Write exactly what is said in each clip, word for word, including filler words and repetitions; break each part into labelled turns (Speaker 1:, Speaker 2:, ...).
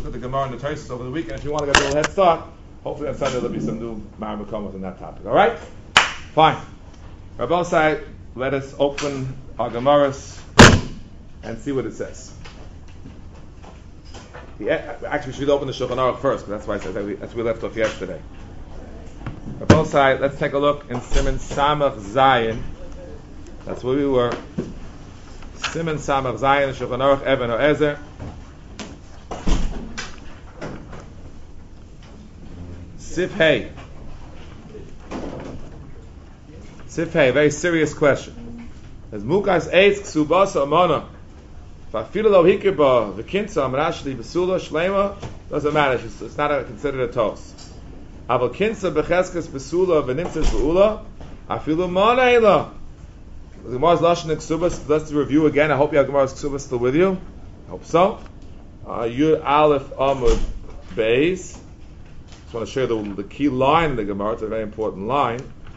Speaker 1: look at the Gemara and the Tosfos over the weekend. If you want to get a little head start, hopefully on Sunday there'll be some new Ma'amakomos on that topic. All right? Fine. Rabbi Sai, let us open our Gemaras and see what it says. The, actually, we should open the Shulchan Aruch first, because that's why I said that we, that's where we left off yesterday. Rabbi Sai, let's take a look in Siman Samach Zayin. That's where we were. Siman Samach Zayin, Shulchan Aruch, Even HaEzer. Sif Hey. Sif Hey, very serious question. As Mukas Eitz Ksubasa Amana, Fafila Lo Hikirba, V'kinsa Amrashli Besula Shlema, doesn't matter, it's, it's not a, considered a toast. Aval Kinsa Becheskes Besula V'nimtzes Beula, Afilu Mana Eila. The Gemara's Lashon Ksubas, let's review again. I hope you have Gemara's Ksubas still with you. I hope so. Uh, Yud Aleph Amud Beis. I want to share the, the key line in the Gemara. It's a very important line.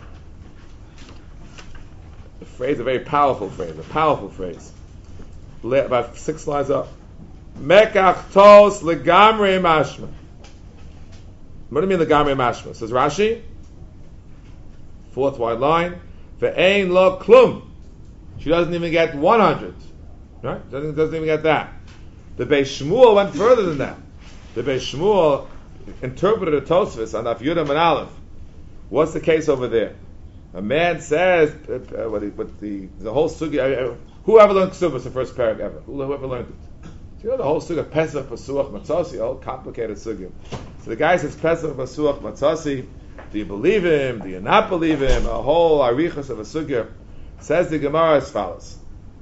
Speaker 1: The phrase, a very powerful phrase, a powerful phrase. Le, about six lines up. Mekach tos legamri mashma. What do you mean legamri mashma? Says Rashi. Fourth wide line. Ve'ein lo klum. She doesn't even get one hundred. Right? Doesn't, doesn't even get that. The Beis Shmuel went further than that. The Beis Shmuel interpreted a Tosfos on Af Yudam and Aleph. What's the case over there? A man says, uh, what, the, what the the whole sugi. Uh, whoever learned Ksubas, the first parak ever? Whoever learned it? So you know the whole sugi, Pesach, Pasuach, Matzasi, a whole complicated sugi. So the guy says Pesach, Pasuach, Matzasi. Do you believe him? Do you not believe him? A whole arichas of a sugi. Says the Gemara as follows.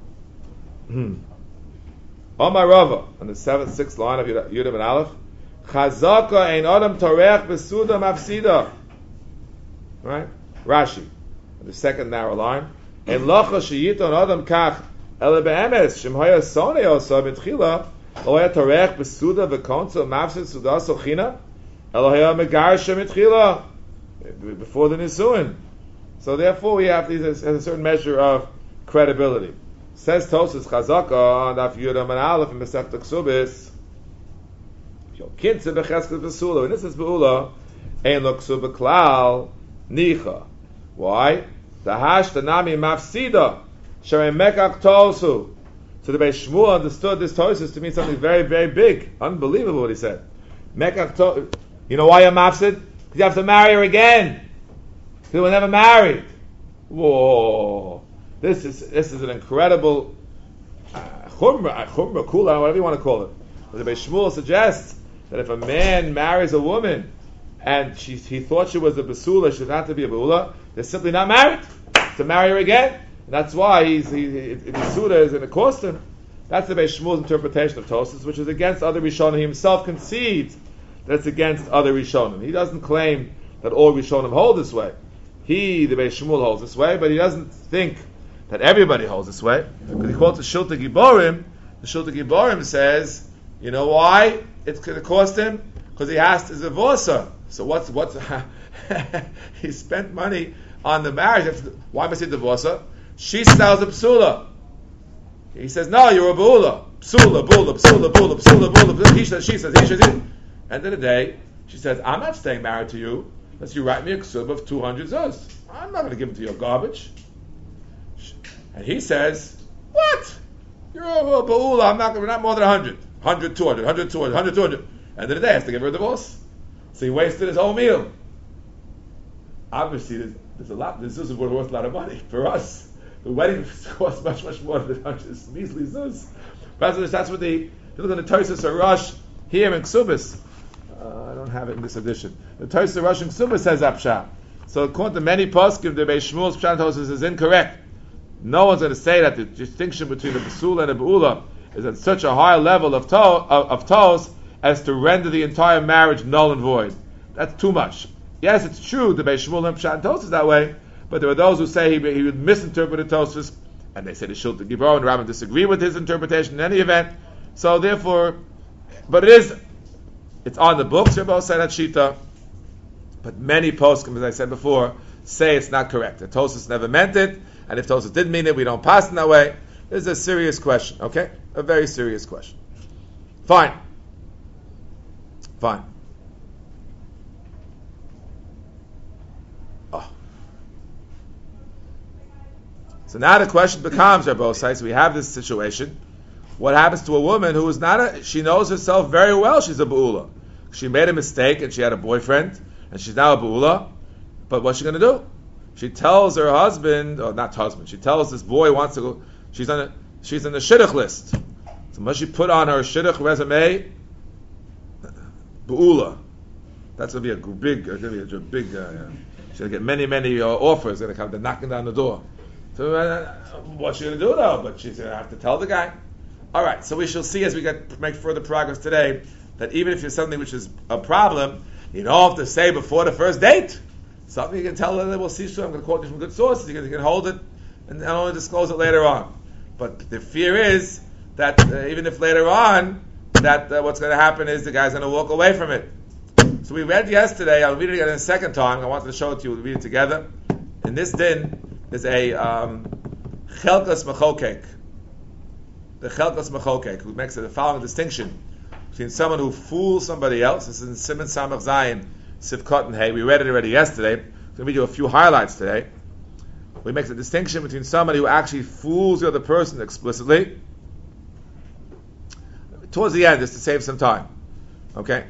Speaker 1: Omar Rava, on the seventh, sixth line of Yudam and Aleph. Chazaka ein adam torech besuda mafsida. Right? Rashi, the second narrow line. En locha sheyiton adam kach ele be'emes shem haya sonei osa b'tchila lo haya torech besuda v'konso mafsid suda sochina elo haya megar shem b'tchila before the nisuin. So therefore we have these, a certain measure of credibility. Says Tosfos Chazaka on Daf Yudam and Aleph in Masechta Ksubis. Kinsa becheskes besula. When this is beula, ein lo ksuba klal nicha. Why? The hash the nami mafsida sharei mekach tosu. So the Beis Shmuel understood this Tosfos to mean something very, very big, unbelievable. What he said. Mekach tosu. You know why you're mafsid? Because you have to marry her again. They were never married. Whoa! This is this is an incredible chumrah, chumrah, kula, whatever you want to call it. The Beis Shmuel suggests that if a man marries a woman and she, he thought she was a basula, she not to be a basula, they're simply not married. To marry her again, and that's why he's he, he, the basula is going to cost him. That's the Beis Shmuel's interpretation of Tosfos, which is against other Rishonim. He himself concedes that it's against other Rishonim. He doesn't claim that all Rishonim hold this way. He, the Beis Shmuel, holds this way, but he doesn't think that everybody holds this way. Because he quotes the Shulta Giborim. The Shulta Giborim says, you know why it's going to cost him? Because he asked his divorcer. So what's what's he spent money on the marriage? Why must he divorce her? She sells a psula. He says, no, you're a bula. Psula, bula, psula, bula, psula, bula. He says, she says, he says, he. End of the day, she says, I'm not staying married to you unless you write me a ksub of two hundred zuz. I'm not going to give it to your garbage. And he says, what? You're a ba'ula, I'm not, not more than one hundred. one hundred, two hundred, one hundred, two hundred, one hundred, two hundred. End of the day, he has to give her a divorce. So he wasted his whole meal. Obviously, there's, there's a lot, this is worth a lot of money. For us, the wedding costs much, much more than one hundred measly zuz. But that's what the, look at the Tosfos Rush here in Ksubis. Uh, I don't have it in this edition. The Tosfos Rush in Ksubis says Apshat. So according to many poskim, the Beis Shmuel's Pshat Tosfos is incorrect. No one's going to say that the distinction between the basula and the beula is at such a high level of to, of, of toes as to render the entire marriage null and void. That's too much. Yes, it's true, the Beis Shmuel and Pshat Tosfos is that way, but there are those who say he, he would misinterpret the Tosfos, and they say the Shulta Gibor and Rambam disagree with his interpretation in any event. So therefore, but it is, it's on the books, Rabbi said that Shita, but many poskim, as I said before, say it's not correct. The Tosfos never meant it, and if Tosfos did mean it, we don't pass in that way. This is a serious question, okay? A very serious question. Fine. Fine. Oh. So now the question becomes, on both sides, we have this situation. What happens to a woman who is not a, she knows herself very well she's a Ba'ula. She made a mistake and she had a boyfriend, and she's now a Ba'ula. But what's she going to do? She tells her husband, or not husband, she tells this boy wants to go, she's on a, she's on the shidduch list. So must she put on her shidduch resume, Ba'ula. That's going to be a big, going to be a big, uh, yeah. She's going to get many, many uh, offers, going to come, they're knocking down the door. So uh, what's she going to do though? But she's going to have to tell the guy. All right, so we shall see as we get make further progress today that even if there's something which is a problem, you don't have to say before the first date. Something you can tell them, we'll see soon, I'm going to quote you from good sources, you can, you can hold it and, and only disclose it later on. But the fear is that uh, even if later on, that uh, what's going to happen is the guy's going to walk away from it. So we read yesterday, I'll read it again in a second time, I wanted to show it to you, we'll read it together. In this din, there's a um, Chelkas Mechokek. The Chelkas Mechokek, who makes the following distinction between someone who fools somebody else. This is in Siman Samach Zayin, Sivkot and Hey. We read it already yesterday. I'm going to read you a few highlights today. We make the distinction between somebody who actually fools the other person explicitly. Towards the end, just to save some time. Okay?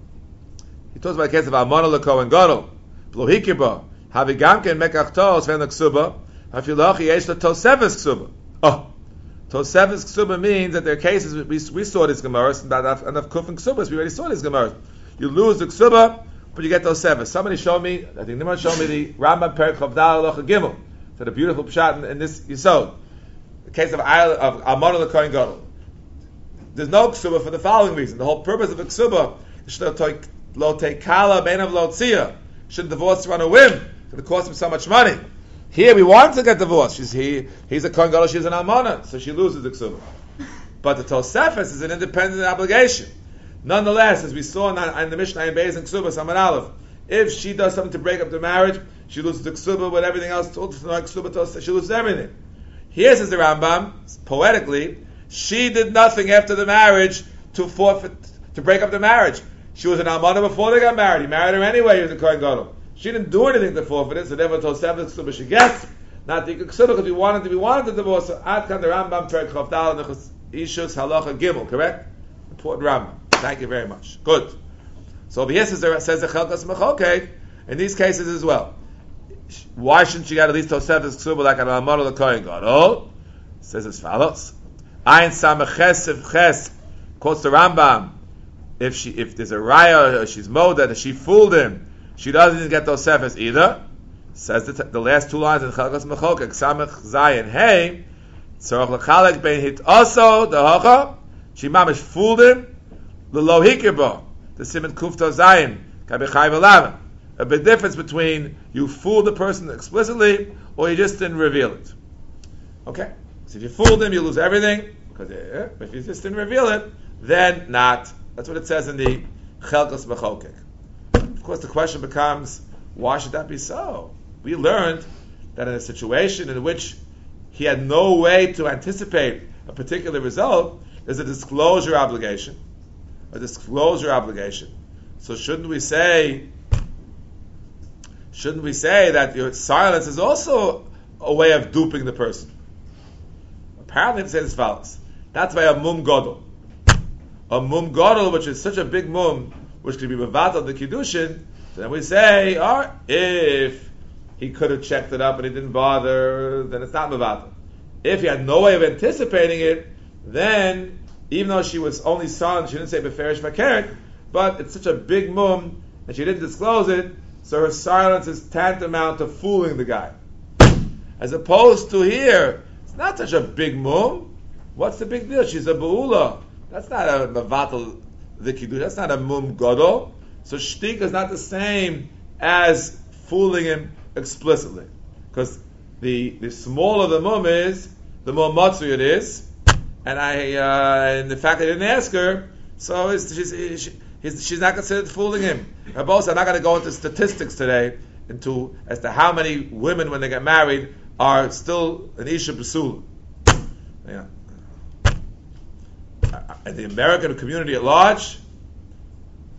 Speaker 1: He talks about the case of Almana Leko and Gadol. Blohikiba. Havigamken Mekachto, Sven Ksuba. Hafilachi Yesh Tosefes Ksuba. Oh. Tosefes Ksuba means that there are cases, we, we saw this Gemaras, and of Kuf and Ksubas, we already saw this Gemaras. You lose the Ksuba, but you get Tosefes. Somebody showed me, I think Nimrod showed me the Rambam Perek Chavdal Alocha Gimel. So the beautiful pshat in, in this Yisod. The case of of Almana L'Kohen Gadol. There's no Ksuba for the following reason. The whole purpose of a Ksuba is lo teikala beinav lo tzia. Shouldn't divorce her on a whim. It's going to cost him so much money. Here we want to get divorced. She's he. He's a Kohen Gadol. She's an almana, so she loses the ksuba. But the Tosefes is an independent obligation. Nonetheless, as we saw in, in the Mishnah in Beis and Ksuba, Saman Aleph, if she does something to break up the marriage, she loses the ksuba with everything else. She loses everything. Here says the Rambam, poetically, she did nothing after the marriage to forfeit, to break up the marriage. She was an almana before they got married. He married her anyway. He was a Kohen Gadol. She didn't do anything to forfeit it, so therefore Tosefes ksuba she gets. Not the ksuba because we wanted to. We wanted to divorce. So Ad kan the Rambam Perek Chavdal Nechus Ishus Halacha Gimel. Correct? Important Rambam. Thank you very much. Good. So over here says the says the Chelkas Mechokek in these cases as well. Why shouldn't she get at least Tosefes ksuba like an almana l'Kohen Gadol? Says as follows: Ayin Samech Ches Ches quotes the Rambam. If she if there's a raya, she's moda, she fooled him. She doesn't get those sefes either. Says the, the last two lines in Chelkas Mechokek, Samech Zayin Hey, Tzorach Lechalek Ben Hit also the Hocha. She mamish fooled him. L'lo hikirbo, the Siman Kufto Zayin Kabechai V'Lavan. A big difference between you fooled the person explicitly or you just didn't reveal it. Okay, so if you fooled him, you lose everything. Because eh, if you just didn't reveal it, then not. That's what it says in the Chelkas Mechokek. Of course, the question becomes, why should that be so? We learned that in a situation in which he had no way to anticipate a particular result, there's a disclosure obligation. A disclosure obligation. So shouldn't we say, shouldn't we say that your silence is also a way of duping the person? Apparently it says as follows. That's by a mum gadol. A mum gadol, which is such a big mum, which could be mevatel the kiddushin, then we say, all right, if he could have checked it up and he didn't bother, then it's not mevatel. If he had no way of anticipating it, then even though she was only son, she didn't say beferish vakeret, but it's such a big mum and she didn't disclose it, so her silence is tantamount to fooling the guy. As opposed to here, it's not such a big mum. What's the big deal? She's a ba'ula. That's not a mevatel the kiddush. That's not a mum gadol. So shtik is not the same as fooling him explicitly, because the the smaller the mum is, the more matzui it is, and I uh, and the fact that I didn't ask her, so it's, she's she, he's, she's not considered fooling him. And both, I'm not going to go into statistics today into as to how many women when they get married are still an isha b'sula. Yeah. In the American community at large,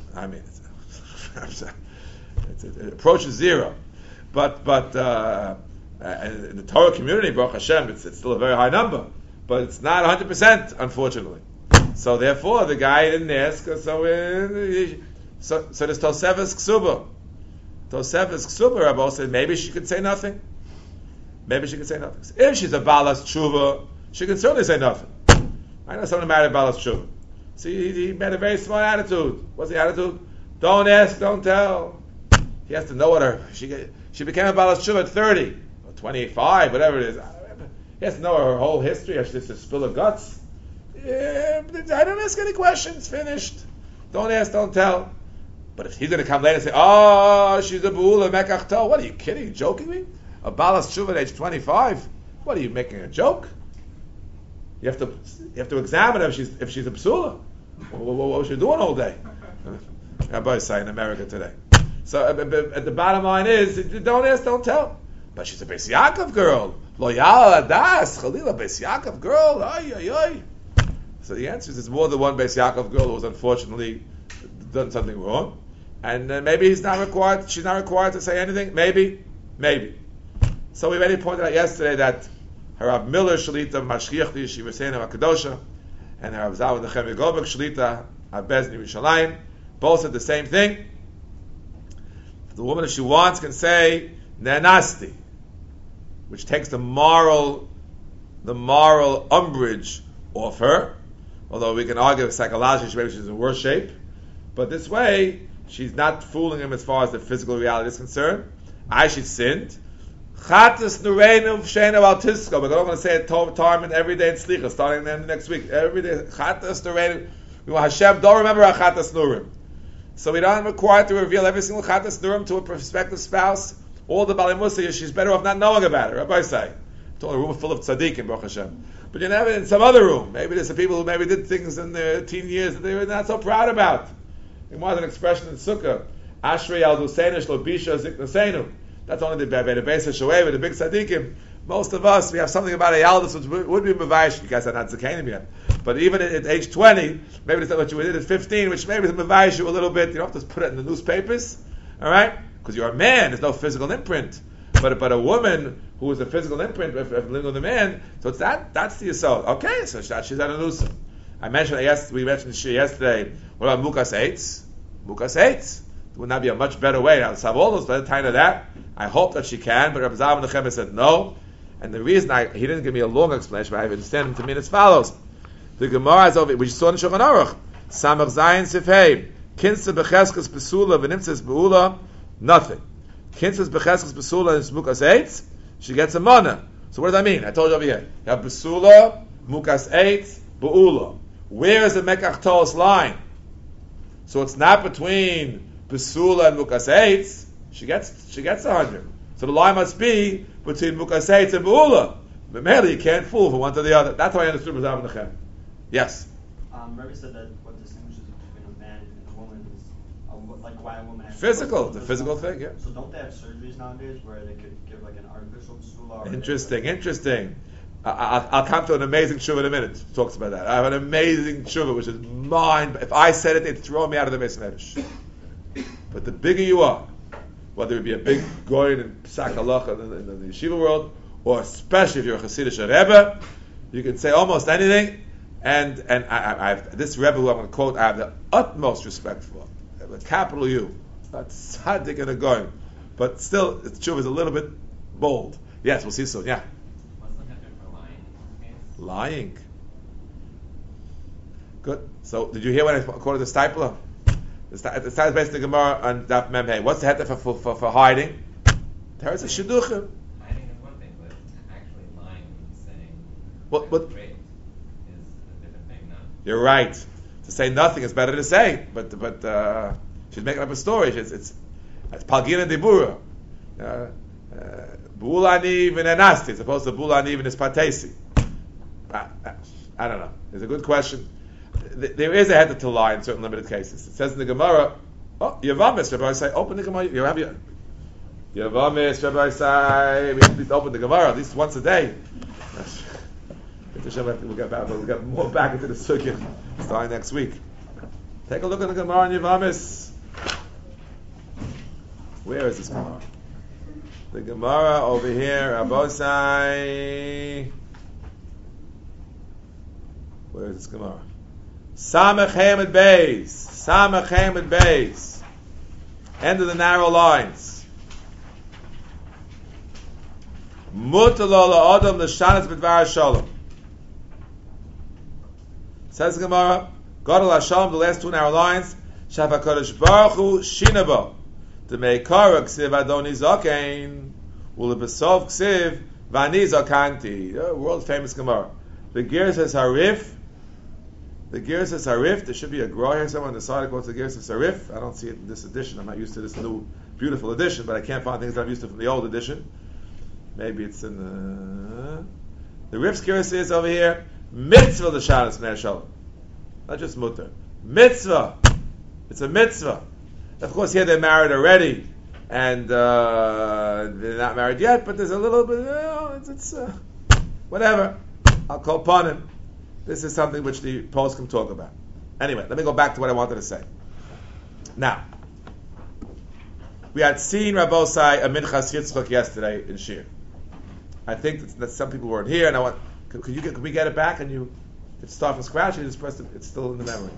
Speaker 1: I mean, it's, it's, it approaches zero. But but uh, in the Torah community, Baruch Hashem, it's, it's still a very high number, but it's not one hundred percent, unfortunately. So therefore, the guy didn't ask. So uh, so so there's Tosefes Ksuba. Tosefes Ksuba, Rabbi said maybe she could say nothing. Maybe she could say nothing. If she's a Balas Tshuva, she can certainly say nothing. I know someone married a Balas Tshuva. See, he, he had a very smart attitude. What's the attitude? Don't ask, don't tell. He has to know what her. She she became a Balas Tshuva at thirty, or twenty-five, whatever it is. He has to know her whole history. Or she's a spill of guts. Yeah, I don't ask any questions. Finished. Don't ask, don't tell. But if he's going to come later and say, "Oh, she's a Beula Mekachto," what are you kidding? You joking me? A Balas Tshuva at age twenty-five? What are you making a joke? You have to you have to examine her if she's if she's a psula. What, what, what was she doing all day? Everybody's saying in America today. So uh, uh, the bottom line is, don't ask, don't tell. But she's a Beis Yaakov girl. Loyal Adas, Chalila Beis Yaakov girl. Ay, ay, ay. So the answer is, it's more than one Beis Yaakov girl who was unfortunately done something wrong. And uh, maybe he's not required, she's not required to say anything. Maybe, maybe. So we already pointed out yesterday that her Rav Miller Shalita Mashgiach Yeshiva Seina Makadosha and her Rav Zalman Nechemia Goldberg Shalita Abezni Yerushalayim both said the same thing. The woman, if she wants, can say Nenasti, which takes the moral, the moral umbrage off her. Although we can argue psychologically, maybe she's in worse shape, but this way she's not fooling him as far as the physical reality is concerned. I she sinned. Chatas nureinu v'sheinu al tisko. We're going to say it Tarman every day in Slicha, starting then next week. Every day, Chatas nureinu. We want Hashem, don't remember our Chatas nurim. So we don't require to reveal every single Chatas nurim to a prospective spouse. All the Bali Musa, she's better off not knowing about it. Rabbi say, told a room full of tzaddikim, Baruch Hashem. But you're never in some other room. Maybe there's some people who maybe did things in their teen years that they were not so proud about. It was an expression in Sukkah. Ashrei al Duseinu shlo bisha ziknaseinu. That's only the the base of Shoeva, the big tzaddikim. Most of us, we have something about a Yaldus which would be Mavayish. You guys are not Zakanim yet. But even at, at age twenty, maybe it's not what you did at fifteen, which maybe is Mavayish you a little bit. You don't have to put it in the newspapers. Alright? Because you're a man, there's no physical imprint. But but a woman who is a physical imprint of, of living with a man, so it's that that's the assault. Okay, so that she's at a nusa. I mentioned yes, we mentioned she yesterday. What about Mukas Eitz? Mukas Eitz. Would not be a much better way. Now, Savolos, by the time of that, I hope that she can, but Rabbi Zalman Nechemia said no. And the reason I, he didn't give me a long explanation, but I understand him to mean as follows. The Gemara is over, which saw in Shulchan Aruch, Samach Zayin Sifhei, Kinsa Becheskes Besula, Venimtzes Beula, nothing. Kinsa Becheskes Besula and Mukas Eitz, she gets a mana. So what does that mean? I told you over here. You have Besula, Mukas Eitz, Beula. Where is the Mekach Toos line? So it's not between Besula and Mukas Eitz, she gets she gets a hundred. So the line must be between Mukas Eitz and Beula. But mainly you can't fool from one to the other. That's how I understood Rav Nechem. Yes.
Speaker 2: Um, Rebbe said that what distinguishes between a man and a woman is a, like why a woman has
Speaker 1: physical, the physical thing, yeah.
Speaker 2: So don't they have surgeries nowadays where they could give like an artificial Besula?
Speaker 1: Interesting, interesting. I, I, I'll come to an amazing tshuva in a minute. Talks about that. I have an amazing tshuva which is mine. If I said it, they'd throw me out of the Beis Medrash. But the bigger you are, whether it be a big goyin in Psak Halacha in, in, in the yeshiva world, or especially if you're a Hasidic Rebbe, you can say almost anything. And and I, I, I have this Rebbe who I'm going to quote, I have the utmost respect for, with capital U, not tzaddik and a goyin, but still, the tshuva is a little bit bold. Yes, we'll see soon. Yeah.
Speaker 3: What's the heter for lying?
Speaker 1: Lying. Good. So, did you hear when I quoted the Stipler? The Stipler based the Gemara on Daf Mem Hey. What's the heter for, for, for, for hiding? There's a shidduchim.
Speaker 3: Hiding is one thing, but actually lying and saying
Speaker 1: What? What?
Speaker 3: great is a different thing, no?
Speaker 1: You're right. To say nothing is better to say, but but uh, she's making up a story. It's it's it's Palgina Dibura. Bulani v'nenasti, as opposed to Bulani v'nispatesi. I don't know. It's a good question. There is a heter to lie in certain limited cases. It says in the Gemara, oh, Yavamis, Rabbi say, open the Gemara. You have your Yavamis, Rabbi say, we have to open the Gemara at least once a day. We'll get back, we'll get more back into the circuit starting next week. Take a look at the Gemara in Yevamis. Where is this Gemara? The Gemara over here, Abosai. Where is this Gemara? Samech Hamid Beis. Samech Hamid Beis. End of the narrow lines. Mutalo la'adam l'shanas b'dvar shalom. Says the Gemara, Gadol Hashem, the last two narrow lines, Shav HaKadosh Baruch Hu Shinabo, the Meikara Ksiv Adoni Zakein, Ulebesov Ksiv Vani Zakanti, world famous Gemara. The Gear says Harif, the Gear says Harif, there should be a Gra here somewhere on the side that goes to the Gear says Harif. I don't see it in this edition, I'm not used to this new beautiful edition, but I can't find things that I'm used to from the old edition. Maybe it's in the... The Rif's Gear says over here, Mitzvah l'shanas Ner Shalom. Not just mutter. Mitzvah. It's a mitzvah. Of course, here they're married already, and uh, they're not married yet, but there's a little bit, you know, it's, it's uh, whatever. I'll call upon him. This is something which the post can talk about. Anyway, let me go back to what I wanted to say. Now, we had seen Rabbosai a Minchas Yitzchak yesterday in Shir. I think that, that some people weren't here, and I want, could, could you get, could we get it back and you could start from scratch, and you just press it, it's still in the memory.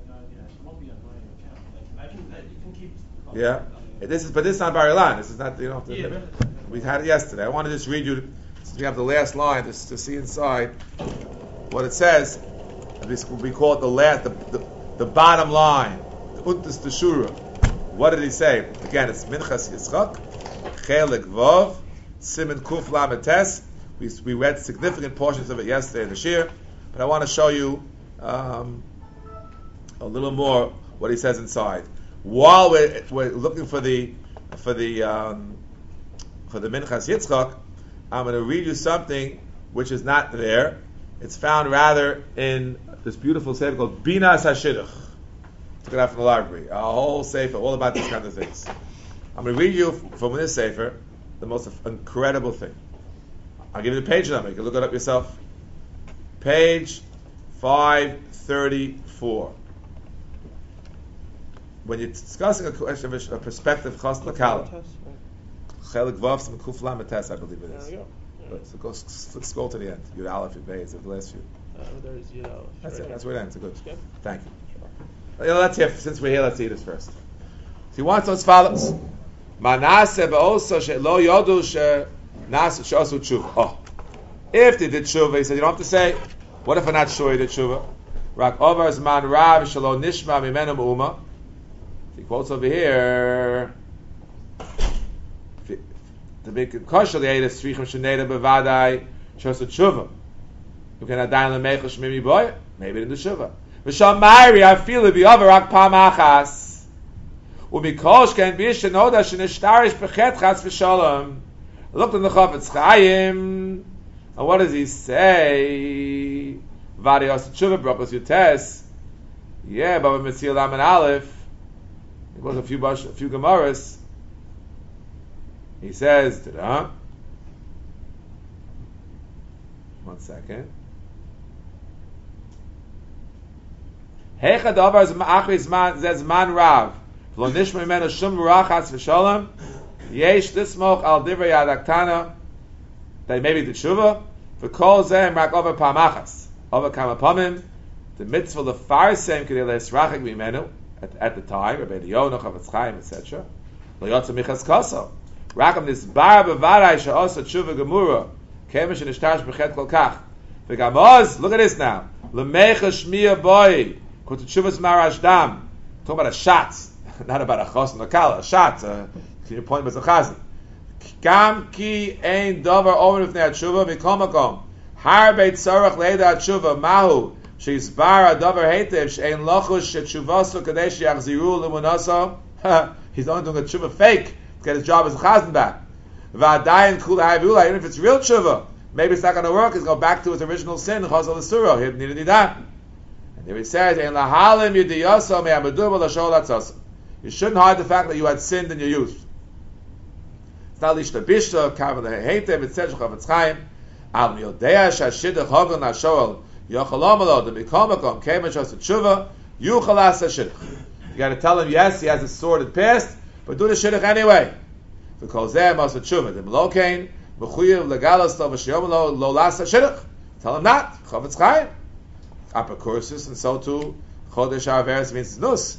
Speaker 1: Yeah, this is, but this is not Bar Ilan. This is not, you know. Yeah. We had it yesterday. I want to just read you, since we have the last line, just to see inside what it says. We call it the last, the, the, the bottom line, the Untus Teshura. What did he say? Again, it's Minchas Yitzchak, Chelik Vov, Siman Kuf Lamed Tes. We we read significant portions of it yesterday in the Shir, but I want to show you um, a little more what he says inside. While we're, we're looking for the for the um, for the Minchas Yitzchak, I'm going to read you something which is not there. It's found rather in this beautiful sefer called Binas HaShidduch. Took it out from the library. A whole sefer all about these kind of things. I'm going to read you from this sefer the most incredible thing. I'll give you the page number. You can look it up yourself. Page five thirty-four. When you're discussing a question of a perspective, chas l'kala, chelik vav some kuf lamed tes, I believe it is. There we go. So go scroll to the end. Yud Aleph, Yud Beis, the last few.
Speaker 4: Uh, there's Yud Aleph.
Speaker 1: That's
Speaker 4: right
Speaker 1: it.
Speaker 4: here.
Speaker 1: That's where it ends. Good.
Speaker 4: Good.
Speaker 1: Thank you. Sure. You know, let's hear. Since we're here, let's see this first. So he wants as follows: Manaseh ve'osa she'lo yodu she'nas she'osu tshuva. Oh, if they did tshuva, he said you don't have to say. What if I'm not sure he did tshuva? Rak over zman rav shelo nishma mimenu me'uma. He quotes over here to make it kosher the eight strichim sheneda bevadai shosu tshuva. You can adayin lemecha shmimi boy. Maybe in the tshuva. V'sham ma'iri I feel it be over rak pam achas. Umikosh can be shenoda shenishtarish bechet chas v'shalom. I looked in the Chafetz Chaim, and what does he say? Vadi osu tshuva brachos yutes. Yeah, Baba Metzil Laman Aleph. It goes a few a few Gemaras. He says, "Huh? One second. Hecha davar z'ma'achri zman zman rav lo nishma imenu shum rachas v'shalom yesh tismoch al divrei adaktana that maybe the tshuva v'kol zeh rak over pamachas over kama pamim the mitzvah lefarsem kedei le'esrachik mimenu. At, at the time, Rabbi Yonah, Chafetz Chaim, et cetera. Lo yotza michas kaso. Rakam nisbar bevarai she'osa tshuva gemura. Kemesh shenishtash bechet kol kach. V'gamoz, look at this now. L'mecha shmiya boi. Kut tshuvas marash dam. Talking about a shot. Not about a chos n'akala. A shot. Uh, can you point with a chazan? Gam ki ein dover omer v'nei tshuva v'kol makom. Har beit tzorach leida tshuva mahu. She's bar adavar heitev she'ein lochush she'tshuvaso kadei she'achziru l'munaso. He's only doing a tshuva fake to get his job as a chazan back. V'adayin kul ha'ivula, even if it's real tshuva, maybe it's not going to work. He's going back to his original sin, chazal l'sura. He needed to that. And there he says, "Ein lahalim yudiyaso me'amadur v'lashol atzasim." You shouldn't hide the fact that you had sinned in your youth. It's not lishta bishta kavel heitev et cetera. Chafetz Chaim al miyodea shashidach hagon ha'shoel. Yochalamalo the bikomakom kemesh as tshuva Yuchal asa shidduch. You got to tell him, yes, he has a sordid past, but do the shidduch anyway. Because there must be tshuva. The melokein mechuyev legalos lo v'shiyom lo lo lasa shidduch. Tell him not. Chavetz Chaim. Upper courses, and so too chodesh averes means nus.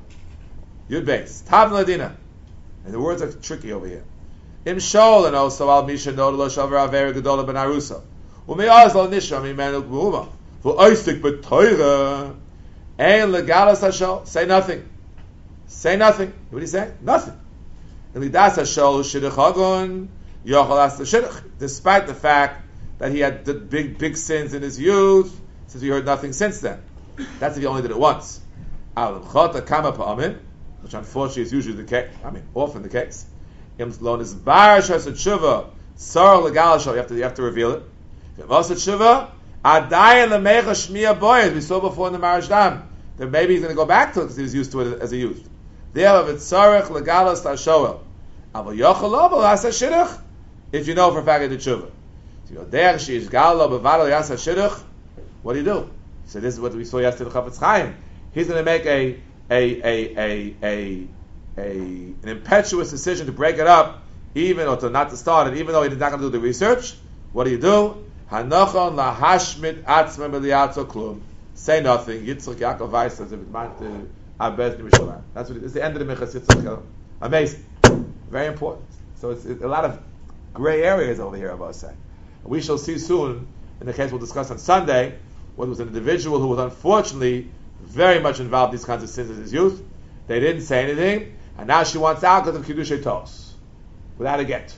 Speaker 1: Yud beis tav ladina. And the words are tricky over here. Im shol and also al misha no lo shaver aver gedola ben arusa. Umeaz lo nisha mimenu gmuva. For oistik b'toira. Ein legalos hashol. Say nothing. Say nothing. What do you say? Nothing. Lidas hashol shidduch hagon yochal as the shidduch. Despite the fact that he had the big, big sins in his youth, since we heard nothing since then. That's if he only did it once. Al chota kama pa'amin, which unfortunately is usually the case. I mean, often the case. Im lo nizbar shas tshuva sar legal shal. You have to you have to reveal it. Im as tshuva adayin lemecha shmiya boy. We saw before in the Maraj Dam that maybe he's going to go back to it because he was used to it as a youth. There of it sarich legalas tashoel. Aval yochel lo b'las shidduch. If you know for a fact that tshuva. So you go there she is galo b'vadal yasa shidduch. What do you do? So this is what we saw yesterday in Chavetz Chaim. He's going to make a a a a a a an impetuous decision to break it up, even or to not to start it, even though he's not going to do the research. What do you do? Hanochon lahashmit atzmem eliatzo klum. Say nothing. Yitzchak Yaakov Weiss says if it meant to Abez Yerushalayim. That's what it is. The end of the Minchas Yitzchak. Amazing, very important. So it's, it's a lot of gray areas over here. About saying we shall see soon. In the case we'll discuss on Sunday, what was an individual who was unfortunately very much involved in these kinds of sins in his youth. They didn't say anything, and now she wants out because of Kiddushei Tos, without a get.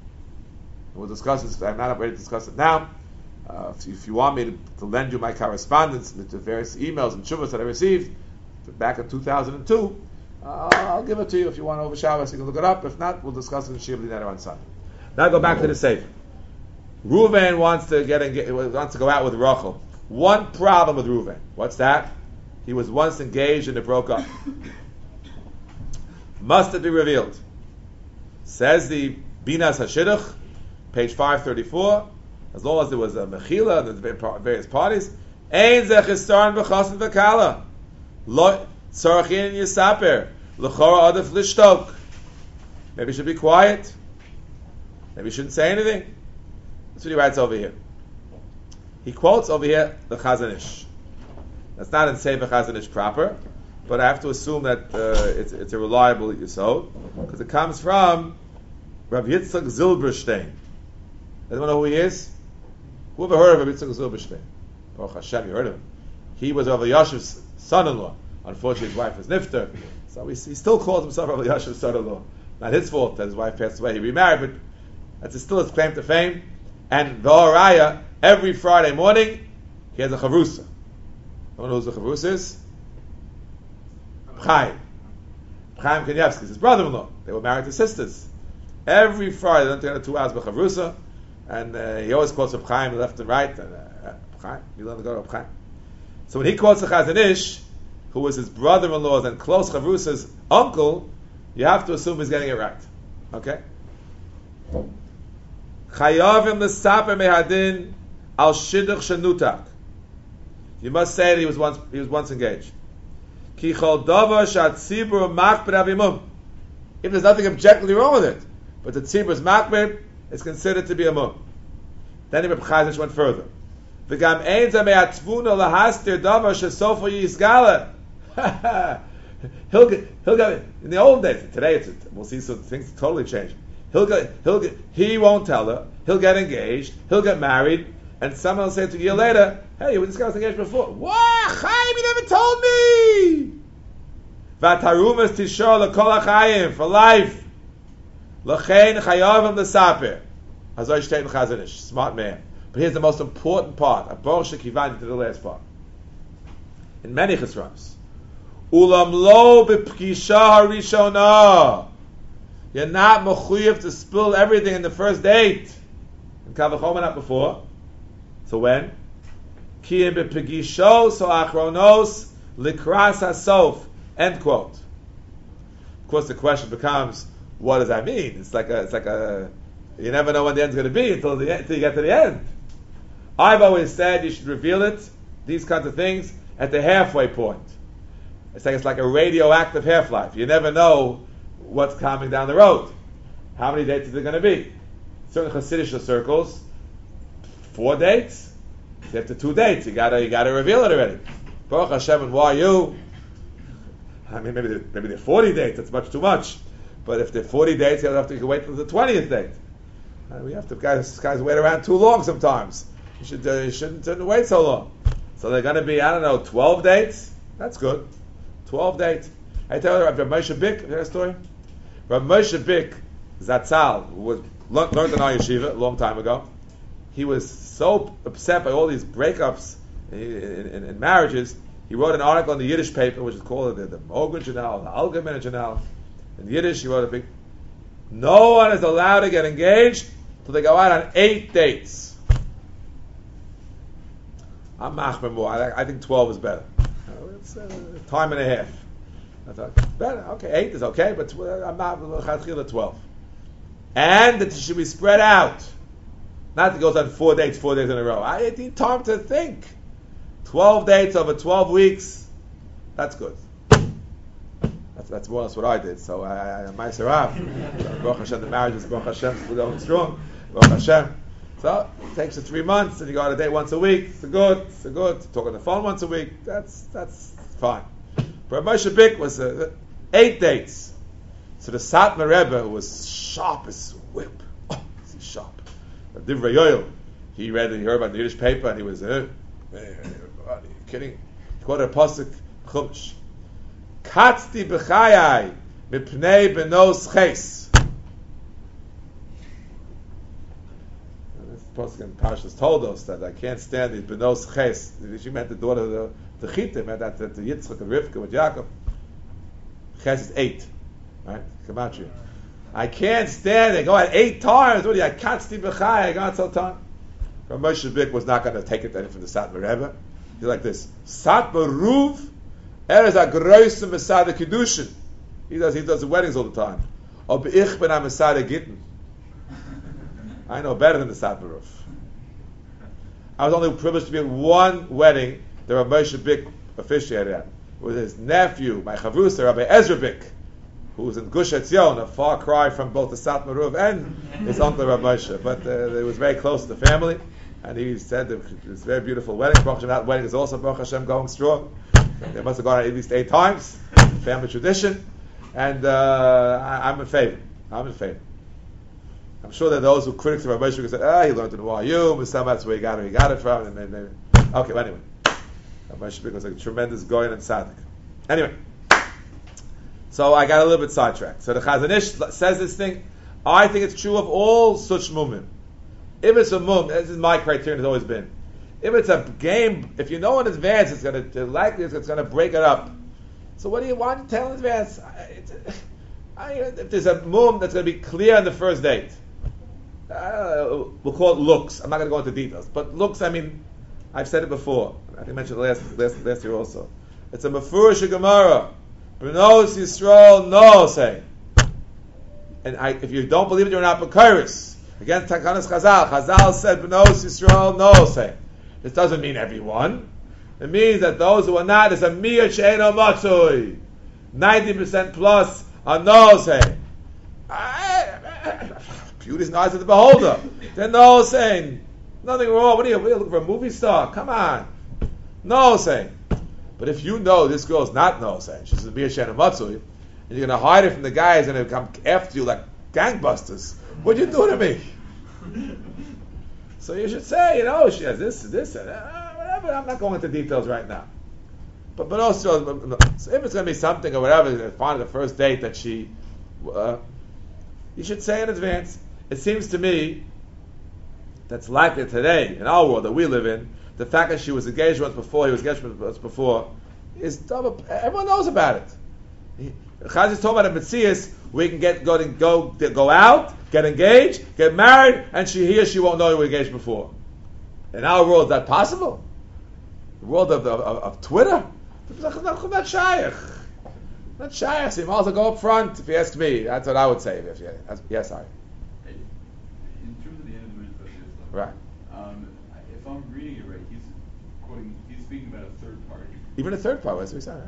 Speaker 1: And we'll discuss this. I'm not ready to discuss it now. Uh, if, if you want me to, to lend you my correspondence, the, the various emails and shuvas that I received back in two thousand two, uh, I'll give it to you if you want over Shabbos. You can look it up. If not, we'll discuss it in Shir B'Dinei on Sunday. Now go back to the Sefer. Reuven wants to get, get wants to go out with Rachel. One problem with Reuven. What's that? He was once engaged and it broke up. Must it be revealed? Says the Binas HaShidduch, page five thirty-four. As long as there was a mechila and there's various parties, Ein zeh chistaron v'chasen v'kala. Lo tzarachin yisaper. L'chora adif lishtok. Maybe you should be quiet. Maybe you shouldn't say anything. That's what he writes over here. He quotes over here the Chazon Ish. That's not in Sefer Chazon Ish proper, but I have to assume that uh, it's, it's a reliable yisod because it comes from Rav Yitzchak Zilberstein. Anyone know who he is? Who ever heard of Rav Yitzchak Zilberstein? Baruch Hashem, you heard of him. He was Rav Yashiv's son-in-law. Unfortunately, his wife was nifter, so he, he still calls himself Rav Yashiv's son-in-law. Not his fault that his wife passed away. He remarried, but that's still his claim to fame. And V'oraya, every Friday morning, he has a chavrusa. No one knows who the chavrusa is? Chaim. Chaim Kanievsky is his brother-in-law. They were married to sisters. Every Friday, they don't take two hours by chavrusa, and uh, he always quotes Reb Chaim left and right. And, uh, Chaim, you learn to go to Reb Chaim. So when he quotes the Chazon Ish, who was his brother-in-law's and close chavrusa's uncle, you have to assume he's getting it right. Okay? Chayavim l'saper mehadin al shidduch shenutak. You must say that he was once he was once engaged. Ki chol davar shatzibur makbid avimum. If there's nothing objectively wrong with it, but the tzibur is makbid, it's considered to be a mum. Then Reb Chazon Ish went further. V'gam ein zeh me'atvuna lahastir davar shesofa yisgala. He'll get, he'll get, in the old days, today it's, we'll see some things totally change. He'll get, he'll get, he won't tell her, he'll get engaged, he'll get married, and someone will say to a year later, hey, this guy was engaged before. What? Chaim, you never told me! V'atarumas tishor l'kol ha'chayim, for life. L'chein chayavim l'saper. Hazoi shteit in Chazon Ish, smart man. But here's the most important part, a bor shekivanti to the last part. In many chesronos, Ulam lo b'pkisha harishona. You're not mechuyev to spill everything in the first date. In Kavachoma, not before. So when? Ki im b'pkisho so achronos likras hasof. End quote. Of course, the question becomes, what does that mean? It's like a, it's like a, you never know when the end's going to be until the until you get to the end. I've always said you should reveal it, these kinds of things, at the halfway point. It's like it's like a radioactive half-life. You never know what's coming down the road. How many dates is there going to be? Certain Hasidic circles, four dates. After two dates, you gotta you gotta reveal it already. Baruch Hashem, and why you? I mean, maybe they're, maybe they're forty dates. That's much too much. But if they're forty dates, you have to you can wait till the twentieth date. Uh, we have to guys guys wait around too long sometimes. You should uh, you shouldn't, shouldn't wait so long. So they're going to be I don't know twelve dates. That's good. Twelve dates. I tell you, Rabbi Moshe Bick. You hear a story? Rabbi Moshe Bick Zatzal, who was learned in our yeshiva a long time ago. He was so upset by all these breakups in, in, in marriages. He wrote an article in the Yiddish paper, which is called the, the Mogen Journal, the Allgemeine Journal. In Yiddish, he wrote a big. No one is allowed to get engaged till they go out on eight dates. I'm machmer more. I, I think twelve is better. It's uh, time and a half. I thought better. Okay, eight is okay, but tw- I'm not chatchila twelve. And that it should be spread out. Not that it goes on four dates, four days in a row. I need time to think. Twelve dates over twelve weeks. That's good. That's, that's more or less what I did. So I, I, my Saraf. Baruch Hashem, the marriage is Baruch Hashem, still going strong. Baruch Hashem. So it takes you three months, and you go on a date once a week. It's a good. It's a good. Talk on the phone once a week. That's that's fine. But Moshe Bick was uh, eight dates. So the Satmar Rebbe, who was sharp as a whip. Oh, he's sharp. Divrei Yoel. He read and he heard about the Yiddish paper, and he was, uh, are you kidding? He quoted a pasuk Chumash. Katzti b'chayai mipnei benos ches. This pasuk in Parshas told us that I can't stand these benos ches. She meant the daughter of the, the Chita, meant that the Yitzchak and Rivka with Yaakov. Ches is eight, right? Gematria. I can't stand it. Go out eight times. What do you? I can't sleep b'chai. I got so time. But Moshe Bick was not going to take it from the Satmar Rebbe. He's like this: Satmar Ruv, er is a große Masada Kedushin. He does he does the weddings all the time. Ob ich ben a Masada Gittin. I know better than the Satmar Ruv. I was only privileged to be at one wedding that Rabbi Moshe Bick officiated at with his nephew, my chavrusa, Rabbi Ezra Bick, who was in Gush Etzion, a far cry from both the Satmar Ruv and his uncle Rabbi Moshe. But uh, it was very close to the family, and he said that it was a very beautiful wedding. Baruch Hashem, that wedding is also Baruch Hashem going strong. They must have gone out at least eight times, family tradition, and uh, I, I'm in favor. I'm in favor. I'm sure that those who critics of Rabbi Moshe said, ah, he learned in Y U, some that's where he got it, he got it from, and maybe. Okay, well, anyway. Rabbi Moshe was a tremendous goyin and tzaddik. Anyway. So I got a little bit sidetracked. So the Chazon Ish says this thing. I think it's true of all such mumim. If it's a mum, this is my criterion, has always been. If it's a game, if you know in advance, it's going to likely it's going to break it up. So what do you want to tell in advance? It's, I, if there's a mum that's going to be clear on the first date, uh, we'll call it looks. I'm not going to go into details, but looks. I mean, I've said it before. I think I mentioned it last last, last year also. It's a mefurish Gemara. Benos Yisrael no say. And I, if you don't believe it, you're not Bekiris. Against Takanas Chazal. Chazal said Benos Yisrael no say. This doesn't mean everyone. It means that those who are not, is a Miyah She'eno Matzui. ninety percent plus are no say. Beauty's in the eyes of the beholder. They're no saying. Nothing wrong. What are you, what are you looking for a movie star? Come on. No saying. But if you know this girl's not no saying, she's a Miyah She'eno Matzui, and you're going to hide it from the guys and they're going to come after you like gangbusters, what'd you do to me? So you should say, you know, she has this, this, and uh, whatever. I'm not going into details right now. But but also, so if it's going to be something or whatever, find the first date that she, uh, you should say in advance. It seems to me that's likely today in our world that we live in. The fact that she was engaged once before, he was engaged once before, is double. Everyone knows about it. Chaz is talking about a Metzias where you can get go go go out, get engaged, get married, and she he or she won't know you were engaged before. In our world, is that possible? The world of of, of Twitter, not shaykh, not shaykh. So you might as well go up front. If you ask me, that's what I would say. If you, yes, I.
Speaker 4: In terms of the end of the manifesto,
Speaker 1: Right.
Speaker 4: Um, if I'm reading it right, he's quoting. He's speaking about a third party.
Speaker 1: Even a third party. That's what we said, right?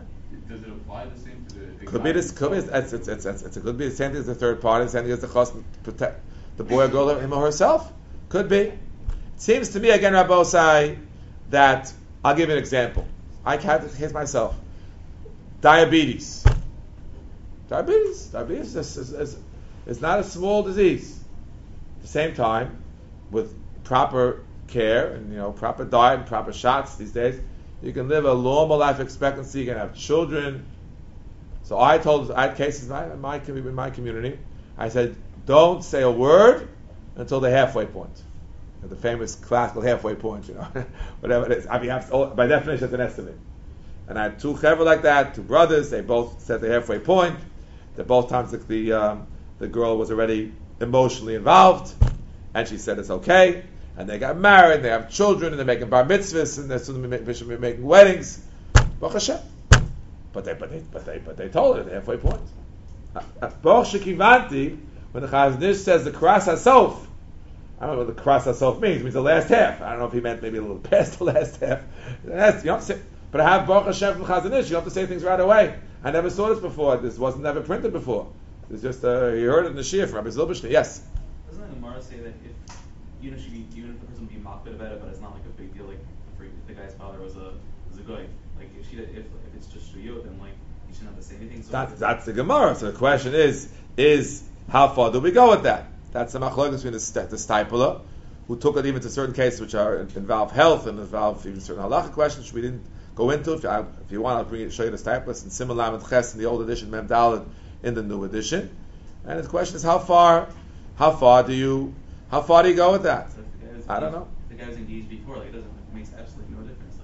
Speaker 4: does it apply the same to the, the
Speaker 1: Could
Speaker 4: guy
Speaker 1: be this. Could be.
Speaker 4: himself?
Speaker 1: It's, it's, it's, it's, it's, it could be the same thing as the third party, the same thing as the chos protect the boy or girl, him or herself. Could be. It seems to me again, Rabbosai, that I'll give you an example. I had the case myself. Diabetes. Diabetes. Diabetes is, is, is, is not a small disease. At the same time, with proper care and you know proper diet and proper shots these days, you can live a normal life expectancy. You can have children. So I told I had cases in my, in my in my community. I said, don't say a word until the halfway point, the famous classical halfway point. You know, whatever it is. I mean, have to, by definition, it's an estimate. And I had two chevra like that, two brothers. They both said the halfway point. That both times the the, um, the girl was already emotionally involved, and she said it's okay. And they got married, they have children, and they're making bar mitzvahs, and they're soon to be making weddings. Baruch Hashem. But they, but they, but they, but they told her the halfway point. Baruch Shekivanti, when the Chazon Ish says the Kras HaSof, I don't know what the Kras HaSof means. It means the last half. I don't know if he meant maybe a little past the last half. That's, you don't say, but I have Baruch Hashem from Chazon Ish. You don't have to say things right away. I never saw this before. This wasn't never printed before. It's just uh, you heard it in the Shia from Rabbi Zilberstein. Yes.
Speaker 5: Doesn't the Gemara say that if even if she be, even if the person be mocked about it, but it's not like a big deal, like if the guy's father was a was a guy, like if she if, if it's just shuyot, then like you shouldn't have to say anything. So
Speaker 1: that's that's the Gemara. So the question is is how far do we go with that? That's the machlokes between the, the Stipler, who took it even to certain cases which are involve health and involve even certain halacha questions which we didn't go into. If you, if you want, I'll bring it, show you the Stipler and similar and Ches in the old edition, Mem Daled in the new edition. And the question is how far how far do you how far do you go with that?
Speaker 5: So if the guy was
Speaker 1: I don't
Speaker 5: engaged-
Speaker 1: know.
Speaker 5: if the guy was engaged before, like it doesn't it makes absolutely no difference.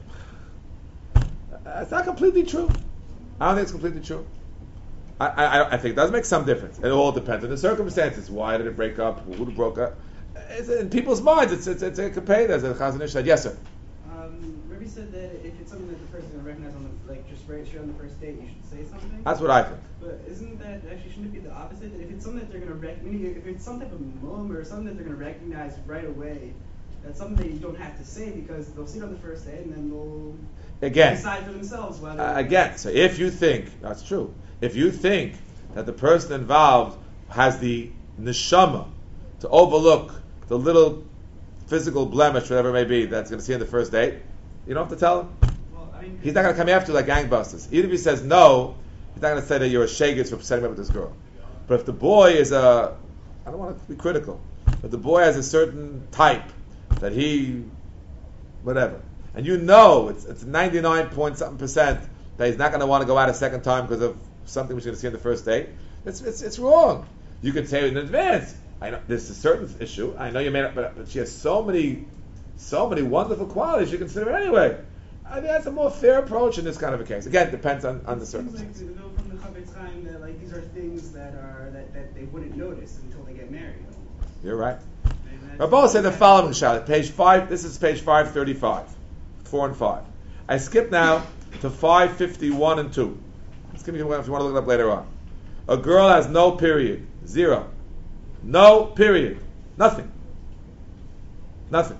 Speaker 5: Like,
Speaker 1: Uh, it's not completely true. I don't think it's completely true. I, I, I think it does make some difference. It all depends on the circumstances. Why did it break up? Who broke up? It's in people's minds. It's it's, it's a compare, as the Chazon Ish said. Yes, sir.
Speaker 6: Um, Rebbe said that if it's something that the person is going to recognize on the, like just right straight on the first date, you should say something.
Speaker 1: That's what I think.
Speaker 6: But isn't that actually, shouldn't it be the opposite? That if it's something that they're going to recognize, if it's some type of mum or something that they're going to recognize right away, that's something that you don't have to say because they'll see it on the first date and then they'll
Speaker 1: Again,
Speaker 6: decide for themselves whether.
Speaker 1: uh, again. So if you think that's true, if you think that the person involved has the neshama to overlook the little physical blemish, whatever it may be, that's going to see on the first date, you don't have to tell him.
Speaker 6: Well, I mean,
Speaker 1: He's not going to come after you like gangbusters. Even if he says no, he's not going to say that you're a shaggy for setting up with this girl. But if the boy is a, I don't want to be critical, but the boy has a certain type that he, whatever, and you know it's it's ninety-nine point something percent that he's not going to want to go out a second time because of something which you're going to see on the first date, it's it's it's wrong. You could say in advance, I know this is a certain issue. I know you made it, but, but she has so many, so many wonderful qualities. You consider it anyway. I think that's a more fair approach in this kind of a case. Again, it depends on, on the
Speaker 6: it seems like
Speaker 1: circumstances.
Speaker 6: you know from the Chavetz Chaim that like these are things that are that, that they wouldn't notice until they get married.
Speaker 1: You're right.
Speaker 6: And that's-
Speaker 1: Rabbi said the following, Shalit, page five. This is page five thirty-five, four and five. I skip now to five fifty-one and two. Let's give you if you want to look it up later on. A girl has no period, zero, no period, nothing, nothing.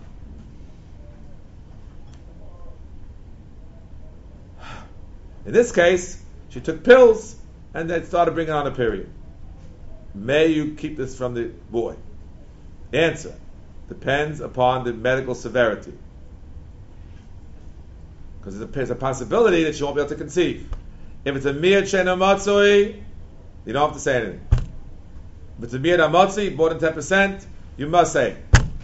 Speaker 1: In this case, she took pills and then started bringing on a period. May you keep this from the boy? Answer: depends upon the medical severity. Because there's a, there's a possibility that she won't be able to conceive. If it's a miyad she'ena matzui, you don't have to say anything. If it's a miyad amatzui, more than ten percent, you must say.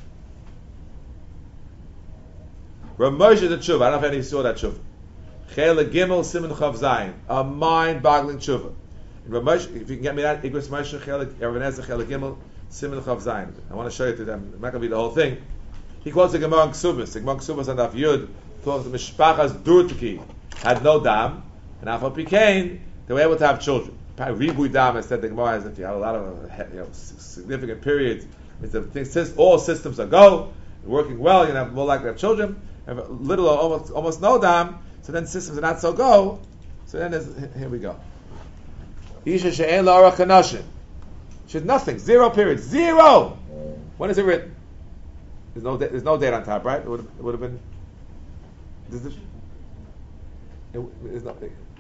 Speaker 1: Rav Moshe the tshuva, I don't know if any of you saw that tshuva. Chele Gimel Siman Chav Zayin, a mind-boggling tshuva. Rav Moshe, if you can get me that, Igros Moshe Chele Erev Chele Gimel Siman Chav Zayin. I want to show you to them. I'm not going to read the whole thing. He quotes the Gemara in Ksubas. The Gemara in Ksubas on Daf Yud talks the Mishpachas Durtki had no dam, and Afal Pikain they were able to have children. Ribui dam, instead the Gemara has if you have a lot of you know, significant periods, it's the thing, all systems are go, working well, you have more likely to have children. Have a little or almost almost no dam, so then systems are not so go. So then there's, here we go. Isha she'en la'arach kanashin. She has nothing, zero periods, zero. When is it written? There's no da- there's no date on top, right? It would have, it would have been. Does it, it, it's not,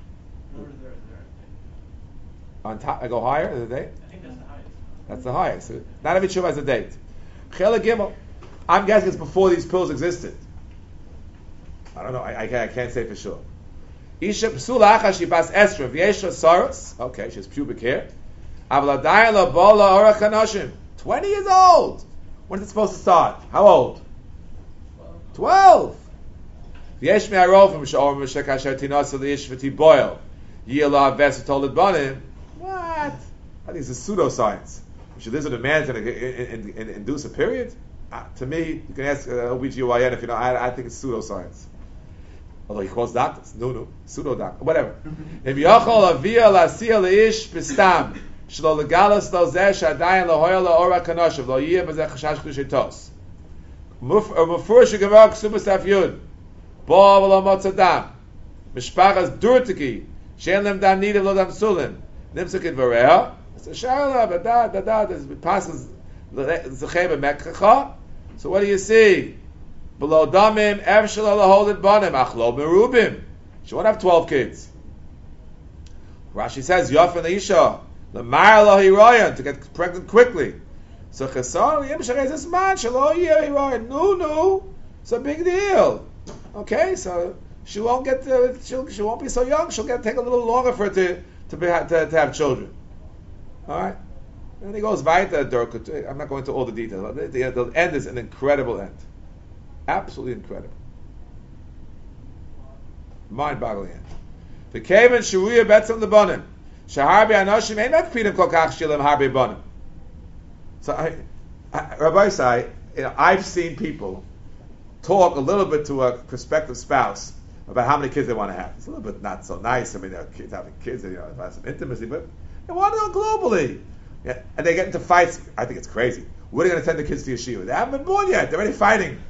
Speaker 6: Or is there, is there a
Speaker 1: On top, I go higher than the date.
Speaker 6: I think that's the highest.
Speaker 1: That's the highest. Not every tshuva has a date. Chelik Gimel. I'm guessing it's before these pills existed. I don't know. I, I, can't, I can't say for sure. Isha psula acha shibas esra v'yesha saras. Okay, she has pubic hair. Aval adayin lo bola orach hanoshim. Twenty years old. When is it supposed to start? How old? Twelve. V'yesh me'arov v'mishor v'mishak asher tinasa li'ish v'tiboil. Yila v'es v'tolet banim. What? I think it's a pseudoscience. If she lives with a man, it's going to induce a period? Uh, to me, you can ask uh, O B G Y N if you know. I, I think it's pseudoscience. Although he calls doctors, no, no, pseudo doctor, whatever. If yachol avia la'asiyah leish b'stam shelo legalas lo zeh shadayin lohoya lo'ora kanoshav lo yiyeh b'zeh chashash k'dushay tos. Mufur shegavar ksubas daf yud bo v'lo motzadam mishpachas durtiki she'en lem dam nidav lo dam sulin nimsuk it v'reha. So sharla but da da da this passes zechei b'mekchacha. So what do you see? Below damim, evshel alaholit banim, achlo merubim. She won't have twelve kids. Rashi says, Yofen Isha, Lamar Elohi Royan, to get pregnant quickly. So Chesar, Yim Sharez this man, Shalo Yehi Royan, no, no, it's a big deal. Okay, so she won't get, to, she'll, she won't be so young, she'll get take a little longer for her to, to, be, to, to have children. Alright? And he goes weiter, Durkut. I'm not going into all the details. The, the, the end is an incredible end. Absolutely incredible. Mind-boggling end. The Kavan Sharuya Betzim Lebanim. Shaharbi Anoshim ain't not freedom kol kach shilim harbi banim. So I, I, Rabbi Say, you know, I've seen people talk a little bit to a prospective spouse about how many kids they want to have. It's a little bit not so nice. I mean, they're kids having kids, you know, have some intimacy, but they want to go globally. Yeah, and they get into fights. I think it's crazy. We're going to send the kids to yeshiva. They haven't been born yet. They're already fighting.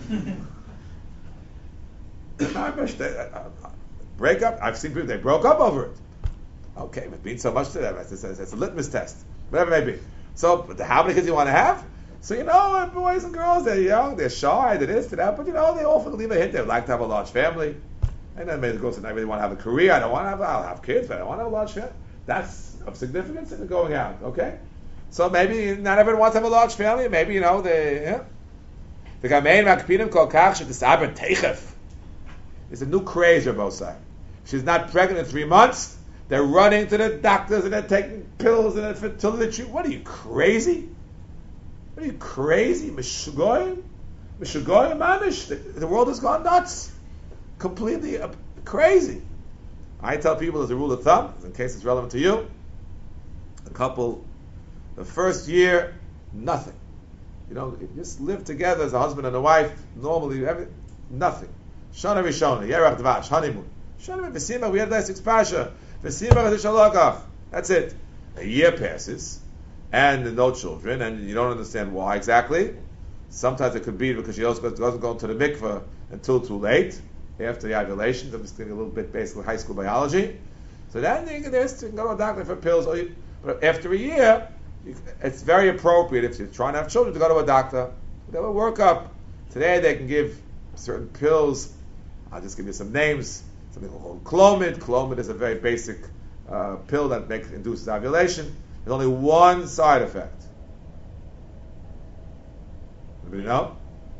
Speaker 1: Break up. I've seen people, they broke up over it. Okay, it means so much to them. It's a, it's a litmus test. Whatever it may be. So, but how many kids do you want to have? So, you know, boys and girls, they're young, they're shy, they're this, they're that, but, you know, they often leave a hint. They would like to have a large family. And then maybe the girls say, I really want to have a career. I don't want to have, I'll have kids, but I don't want to have a large family. That's of significance in the going out, okay? So maybe not everyone wants to have a large family. Maybe, you know, they, yeah. The Gamein Makpidim Kol Kach Shetisabed Teichef. It's a new craze, Rabbi Say. She's not pregnant in three months. They're running to the doctors and they're taking pills and they're fertility treatment. What are you, crazy? What are you, crazy? Meshugoyim? Meshugoyim Mamish? The, the world has gone nuts. Completely uh, crazy. I tell people as a rule of thumb, in case it's relevant to you, a couple, the first year, nothing. You know, you just live together as a husband and a wife, normally, every, nothing. Shana Rishona, Yerach Dvash, honeymoon. Shana V'sima, we had that six pasha. V'sima V'shalakaf. That's it. A year passes, and no children, and you don't understand why exactly. Sometimes it could be because she also doesn't go into the mikveh until too late, after the ovulation. I'm just doing a little bit basically high school biology. So then you can, you can go to a doctor for pills, or you, but after a year, it's very appropriate if you're trying to have children to go to a doctor. They will work up. Today they can give certain pills. I'll just give you some names. Something called Clomid. Clomid is a very basic uh, pill that makes induces ovulation. There's only one side effect. Anybody know?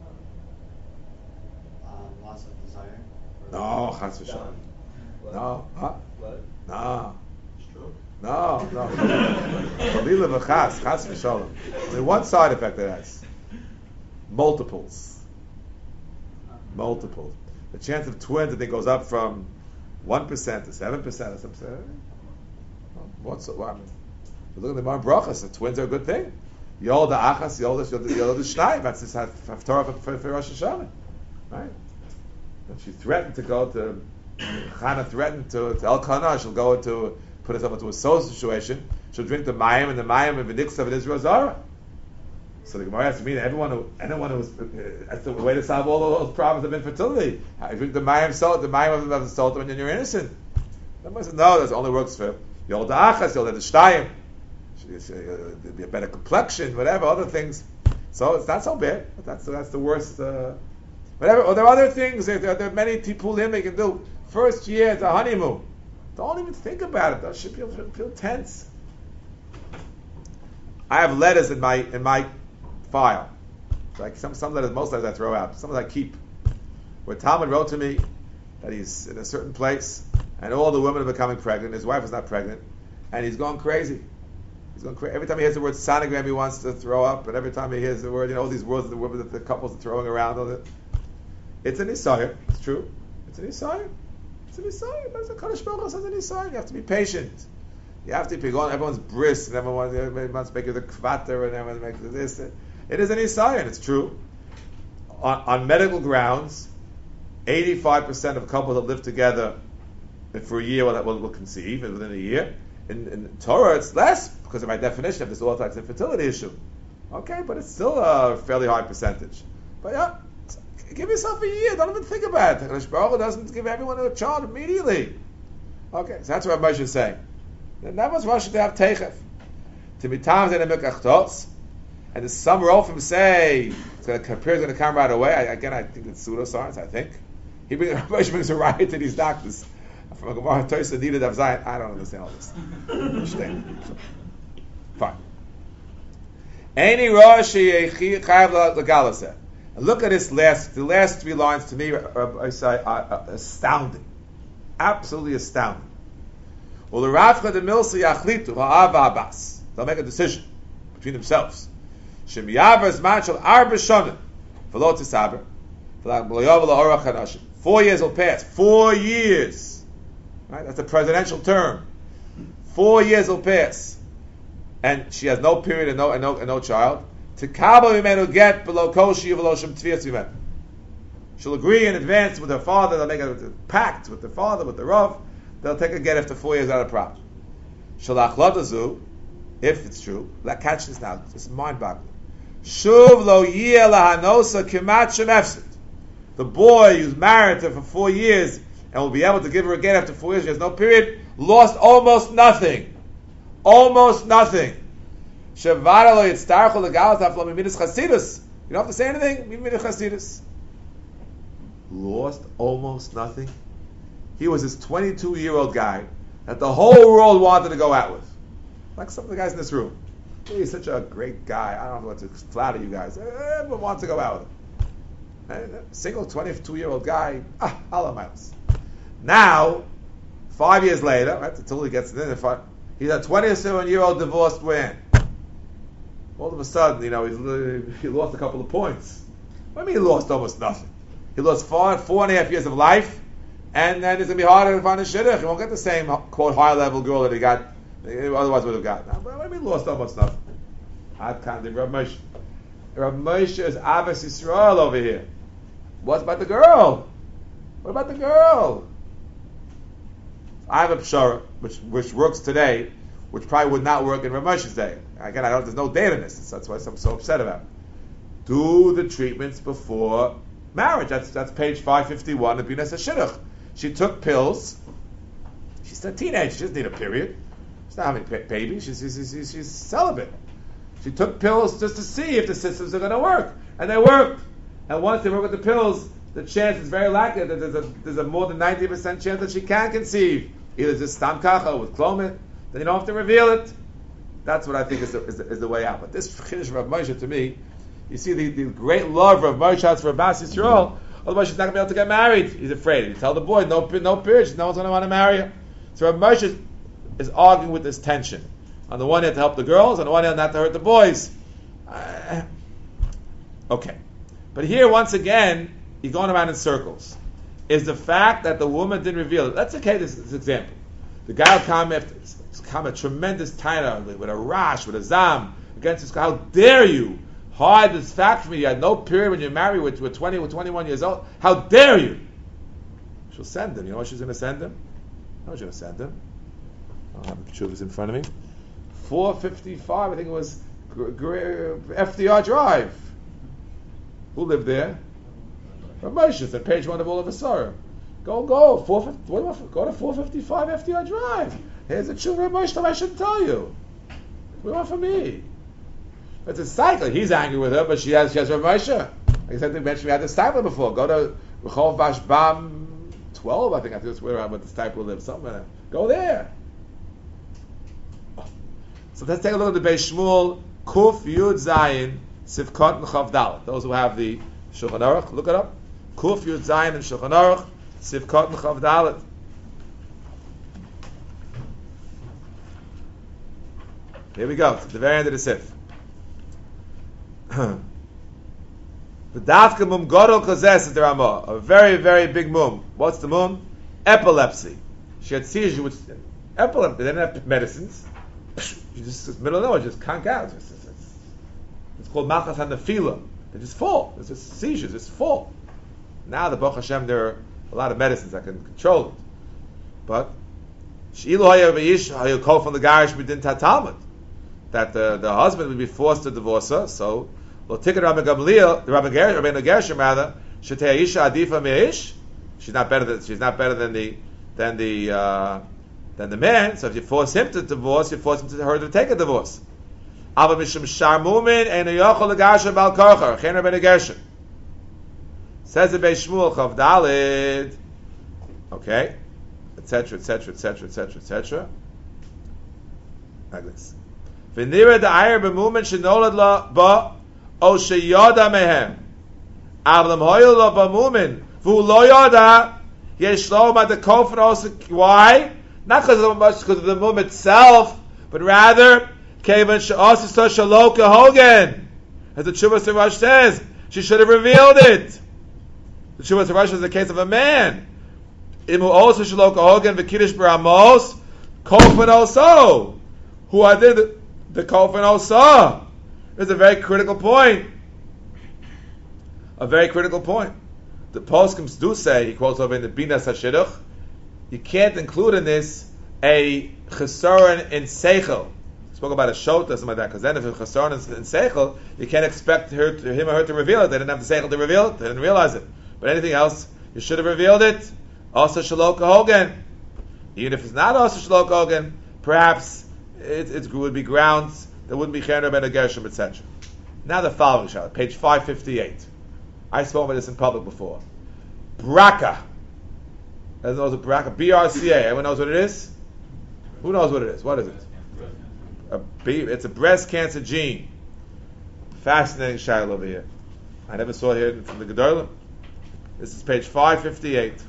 Speaker 2: Uh, loss of desire.
Speaker 1: No, Chas v'Shalom. No, huh?
Speaker 3: Blood?
Speaker 1: No.
Speaker 3: Stroke?
Speaker 1: No, no. Chalila v'chas, chas v'shalom. Only one side effect it has. Multiples. Multiples. The chance of twins, I think, goes up from one percent to seven percent or something. What's what? I mean, look at the Mar Brachas. The twins are a good thing. Yolda achas, yolda yolda shnai. That's this haftarah for, for Rosh Hashanah, right? And she threatened to go to. Chana threatened to, to Elkanah. She'll go into put herself into a soul situation. She'll drink the mayim and the mayim and the niksav of Israel Zara. So the Gemara has to mean everyone who, anyone who's, uh, that's the way to solve all those problems of infertility. You drink the mayim salt, the mayim of the salt, and you're innocent. Somebody says, no, that only works for Yolda Achas, Yolda Shtayim. There'll be a better complexion, whatever, other things. So it's not so bad. But that's, that's the worst. Uh, whatever. Or there are other things. There, there, there are many tipulim they can do. First year, it's a honeymoon. Don't even think about it. Don't should feel, feel tense. I have letters in my in my file. Like some some letters, most letters I throw out. Some I keep. Where Talmud wrote to me that he's in a certain place, and all the women are becoming pregnant. His wife is not pregnant, and he's going crazy. He's going crazy. Every time he hears the word sonogram, he wants to throw up, and every time he hears the word, you know, all these words that the women, that the couples are throwing around. All that. It's an Isaiah. It's true. It's an Isaiah. It's an Isaiah. That's a Kadosh Baruch Hu says an Isaiah. You have to be patient. You have to be going. Everyone's brisk, and everyone, everyone wants to make you the kvater, and everyone makes this. It is an Isaiah, and it's true. On, on medical grounds, eighty-five percent of couples that live together for a year will, will, will conceive within a year. In, in Torah, it's less because of my definition of this Orthodox infertility issue. Okay, but it's still a fairly high percentage. But yeah, give yourself a year. Don't even think about it. HaKadosh Baruch Hu doesn't give everyone a child immediately. Okay, so that's what Moshe is saying. And that was Rosh to have Teichef. To be times in the Mikachtos, and there's some Rofim say it's going to appear it's going to come right away. I, again, I think it's pseudoscience. I think he brings Moshe brings a riot to these doctors. From a Gemara Tosa needed of Zion. I don't understand all this. Fine. Any Rashi Chayav Legalaseh. Look at this last, the last three lines to me are, I say, are astounding, absolutely astounding. Well, the Rafcha de Milsi Yachlitu Ha'ava Abbas. They'll make a decision between themselves. Shem Yavas Manchel Arba Shonim V'lo Tisaber V'lo Yovel Ha'orach Hanashim. Four years will pass. Four years. Right? That's a presidential term. Four years will pass, and she has no period and no and no, and no child. To Kaba Mimenu get below Koshi V'lo Shem Tvias Mimenu. She'll agree in advance with her father. They'll make a, a pact with the father, with the Rav. They'll take a get after four years out of problem. Shalach Lodazu, if it's true, let catch this now. It's mind-boggling. Shuv lo yeh lahanosa kimat shem efsid. The boy who's married to her for four years and will be able to give her a get after four years, she has no period, lost almost nothing. Almost nothing. Shevara lo yitztarchu legalas aflo mimidas chasidus. You don't have to say anything. Mimidas chasidus. Lost almost nothing. He was this twenty-two-year-old guy that the whole world wanted to go out with. Like some of the guys in this room. He's such a great guy. I don't know what to flatter you guys. Everyone wants to go out with him. A single twenty-two-year-old guy, ah, Allah miles. Now, five years later, right, until he gets in, he's a twenty-seven-year-old divorced man. All of a sudden, you know, he's, he lost a couple of points. What do you mean he lost almost nothing? He lost four, four and a half years of life, and then it's going to be harder to find a shidduch. He won't get the same, quote, high-level girl that he got, otherwise would have gotten. Now, what do you mean he lost almost nothing? Ad kan de Rav Moshe. Rav Moshe is Abbas Yisrael over here. What about the girl? What about the girl? I have a pshara, which which works today, which probably would not work in Rav Moshe's day. Again, I don't. There's no data in this. That's why I'm so upset about it. Do the treatments before marriage. That's that's page five fifty-one of Binas HaShidduch. She took pills. She's a teenager. She doesn't need a period. She's not having a baby. She's she's, she's she's celibate. She took pills just to see if the systems are going to work, and they worked. And once they work with the pills, the chance is very likely that there's a there's a more than ninety percent chance that she can conceive, either just stam kacha with clomid. Then you don't have to reveal it. That's what I think is the, is the, is the way out. But this chiddush of Rav Moshe, to me, you see the, the great love of Rav Moshe has for Abbas Yisrael. Otherwise, she's not going to be able to get married. He's afraid. You tell the boy, no no period. No one's going to want to marry her. So Rav Moshe is arguing with this tension. On the one hand, to help the girls. On the one hand, not to hurt the boys. Uh, okay. But here, once again, you're going around in circles. Is the fact that the woman didn't reveal it. Let's okay this, this example. The guy will come after, come a tremendous taina with a rash, with a zam against this guy. How dare you hide this fact from me? You had no period when you're married with, with twenty, with twenty-one years old. How dare you? She'll send him. You know what she's going to send him? I know she's going to send him. I don't have the chuvas in front of me. four fifty-five, I think it was F D R Drive. Who lived there? Rav Moshe. It's on page one of all of Asara. Go, go, four fifty, what do I, go to four fifty-five F D R Drive. Here's a tshuva Rav Moshe that I shouldn't tell you. What do you want from me? It's a cycle. He's angry with her, but she has she has Rav Moshe. Like I said, we mentioned we had this cycle before. Go to Rechov Vashbam twelve, I think I think that's where I went to Stipe live. Somewhere. Go there. So let's take a look at the Beis Shmuel Kuf Yud Zayin Sivkot and Chav Dalet. Those who have the Shulchan Aruch, look it up. Kuf Yud Zayin and Shulchan Aruch Sivkot and Chav Dalet. Here we go. To the very end of the Sif. The Dafka Mum Godol Kozes is the Ramah. A very, very big mum. What's the mum? Epilepsy. She had seizure with epilepsy. They didn't have medicines. You just, it's middle of nowhere, just conk out. It's, it's, it's, it's called Machas HaNefila. They just fall. It's just seizures, just fall. Now, the Baruch Hashem, there are a lot of medicines that can control it. But, She'ilu haya v'yish haya kol from the garish b'din tatalmud. That the, the husband would be forced to divorce her, so, well, ticket Rabbi Gamliel, the Rabbi Ger, Rabbi Gershom rather, Shetei Isha Adifa Meish. She's not better than she's not better than the than the uh, than the man. So if you force him to divorce, you force him to her to take a divorce. Ava mishum sharmumin ein yochol legasher bal kocher. Chen Rabbi Gershom says the Beis Shmuel Chav Daled. Okay, et cetera, et cetera, et cetera, et cetera, et cetera. Like this. V'nira da'ayir b'mumin shenolad la ba. O sheyoda mehem, avlam hoyel lo b'mumin, v'hu lo yoda, yesh lo ma de kofen also. Why? Not because of much because of the mum itself, but rather kevan she'asis to shaloka hogan, as the Tshuvas Harash says, she should have revealed it. The Tshuvas Harash is the case of a man. Imu also shaloka hogan v'kiddush b'ramos kofen also, who I did the kofen also. It's a very critical point. A very critical point. The poskim do say, he quotes over in the Binas HaShidduch, you can't include in this a chesaron in seichel. Spoke about a shot or something like that, because then if it's chesaron in seichel, you can't expect her to, him or her to reveal it. They didn't have the seichel to reveal it. They didn't realize it. But anything else, you should have revealed it. Also shaloka hogan. Even if it's not also shaloka hogan, perhaps it, it would be grounds. There wouldn't be Chen Rabbeinu Gershom, et cetera. Now the following shot, page five fifty-eight. I spoke about this in public before. Braka. Everyone knows what Braka, B R C A. Everyone knows what it is? Who knows what it is? What is it? A B, it's a breast cancer gene. Fascinating shayla over here. I never saw it here from the Gedolim. This is page five fifty-eight.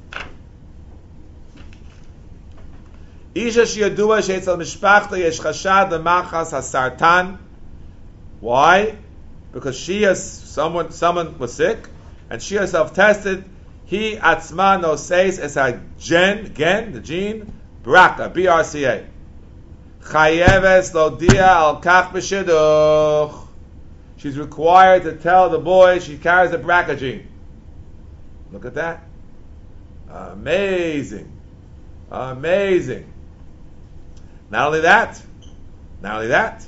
Speaker 1: Isha sheyadua she'etzel mishpachta yesh chashad lemachas hasartan. Why? Because she has someone someone was sick, and she herself tested. He atzma no says as a gen gen the gene braka B R C A. Chayeves lodia al kach b'shidduch. She's required to tell the boy she carries the braka gene. Look at that. Amazing. Amazing. Not only that, not only that,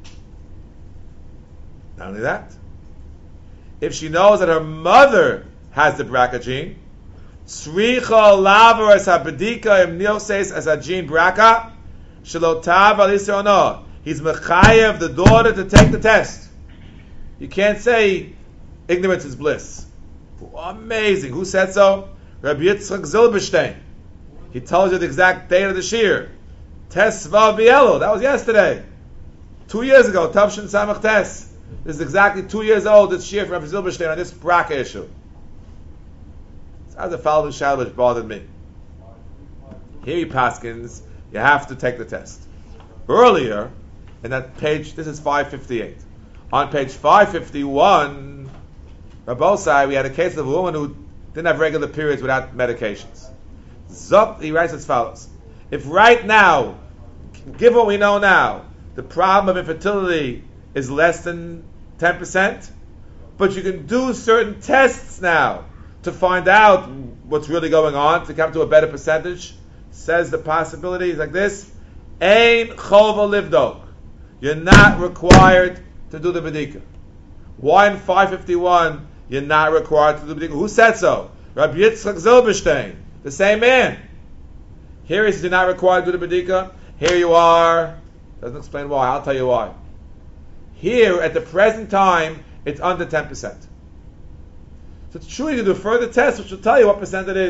Speaker 1: not only that, if she knows that her mother has the braka gene, Sricha laver as habedika im nilses as a gene braka, shalotav alisrono. He's mechayev the daughter to take the test. You can't say ignorance is bliss. Amazing. Who said so? Rabbi Yitzchak Zilberstein. He tells you the exact date of the shear. Tes Vav Bielo. That was yesterday. Two years ago. Tavshin Samach Tes. This is exactly two years old. This shear from Rabbi Zilberstein on this braka issue. That's the following shadow which bothered me. Here he paskins, you have to take the test. Earlier, in that page, this is five fifty-eight. On page five fifty-one, Rabbosai, we had a case of a woman who didn't have regular periods without medications. Zop, he writes as follows. If right now, given what we know now, the problem of infertility is less than ten percent, but you can do certain tests now to find out what's really going on, to come to a better percentage, says the possibility is like this. Ein chova livdok. You're not required to do the bedika. Why in five fifty-one you're not required to do the bedika? Who said so? Rabbi Yitzchak Zilberstein, the same man. Here he says you're not required to do the bedika. Here you are. Doesn't explain why. I'll tell you why. Here, at the present time, it's under ten percent. So it's true you can do further tests which will tell you what percent it is.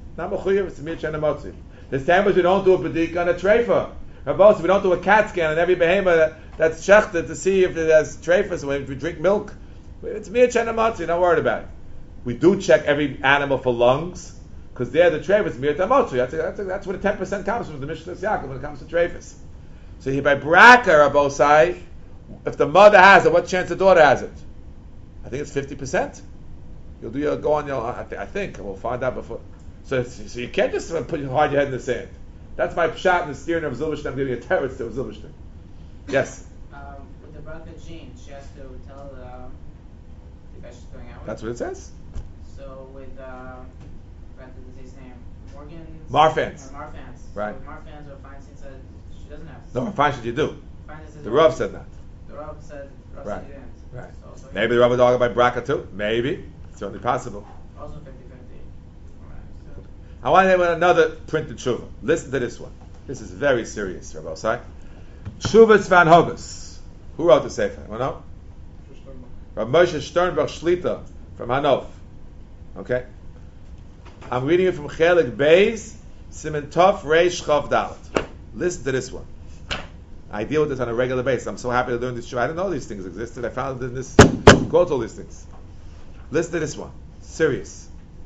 Speaker 1: Not mechuyev, it's mir chen emotzi. The same as we don't do a bedika and a treifa. Rabos, we don't do a cat scan on every behemoth that, that's shechted to see if it has treifas when we drink milk. It's mir chen emotzi, not worried about it. We do check every animal for lungs, because there the treifas mir chen emotzi. That's, that's, that's where the ten percent comes from, the Mishnah Yaakov, when it comes to treifas. So here by braka, Rabosai, if the mother has it, what chance the daughter has it? I think it's fifty percent. You'll do your go on your. I, th- I think we'll find out before. So, so you can't just put your hard your head in the sand. That's my shot in the steering of Zilberstein. I'm giving a terror to Zilberstein. Yes.
Speaker 7: Um, with the Bronca Jean, she has to tell uh, the guy she's going out with.
Speaker 1: That's what it says.
Speaker 7: So with uh, forgot the his name, Morgan.
Speaker 1: Marfans.
Speaker 7: Uh, Marfans.
Speaker 1: Right.
Speaker 7: So Marfans or Feinstein said she doesn't have.
Speaker 1: No, fine should you do.
Speaker 7: Feinstein said
Speaker 1: The Rav said that.
Speaker 7: The Rav said. Rav
Speaker 1: Right.
Speaker 7: said he didn't.
Speaker 1: Right.
Speaker 7: So, so
Speaker 1: Maybe the Rav is talking about braka too. Maybe. It's certainly possible.
Speaker 7: Also fifty fifty. So,
Speaker 1: I want to have another printed tshuva. Listen to this one. This is very serious, Rabbi Osai. Tshuva Tzvan Hogus. Who wrote the sefer? You know? Rabbi Moshe Sternberg Shlita from Hanof. Okay? I'm reading it from Chelik Beis, Simen Tov Reish Chav Dalet. Listen to this one. I deal with this on a regular basis. I'm so happy to learn this tshuva. I didn't know these things existed. I found it in this quote all these things. Listen to this one. Serious.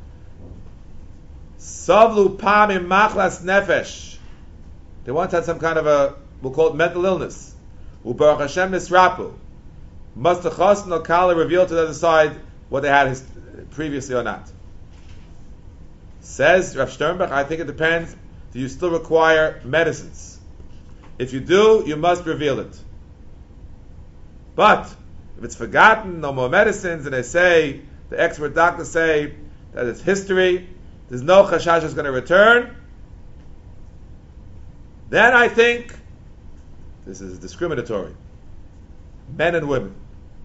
Speaker 1: Savlu pamim machlas nefesh. They once had some kind of a, we'll call it mental illness. Ubaruch Hashem nisrapu. Must the chosn or kala reveal to the other side what they had his, previously or not? Says Rav Sternberg, I think it depends. Do you still require medicines? If you do, you must reveal it. But if it's forgotten, no more medicines, and they say, the expert doctors say that it's history, there's no chashash is going to return, then I think this is discriminatory. Men and women.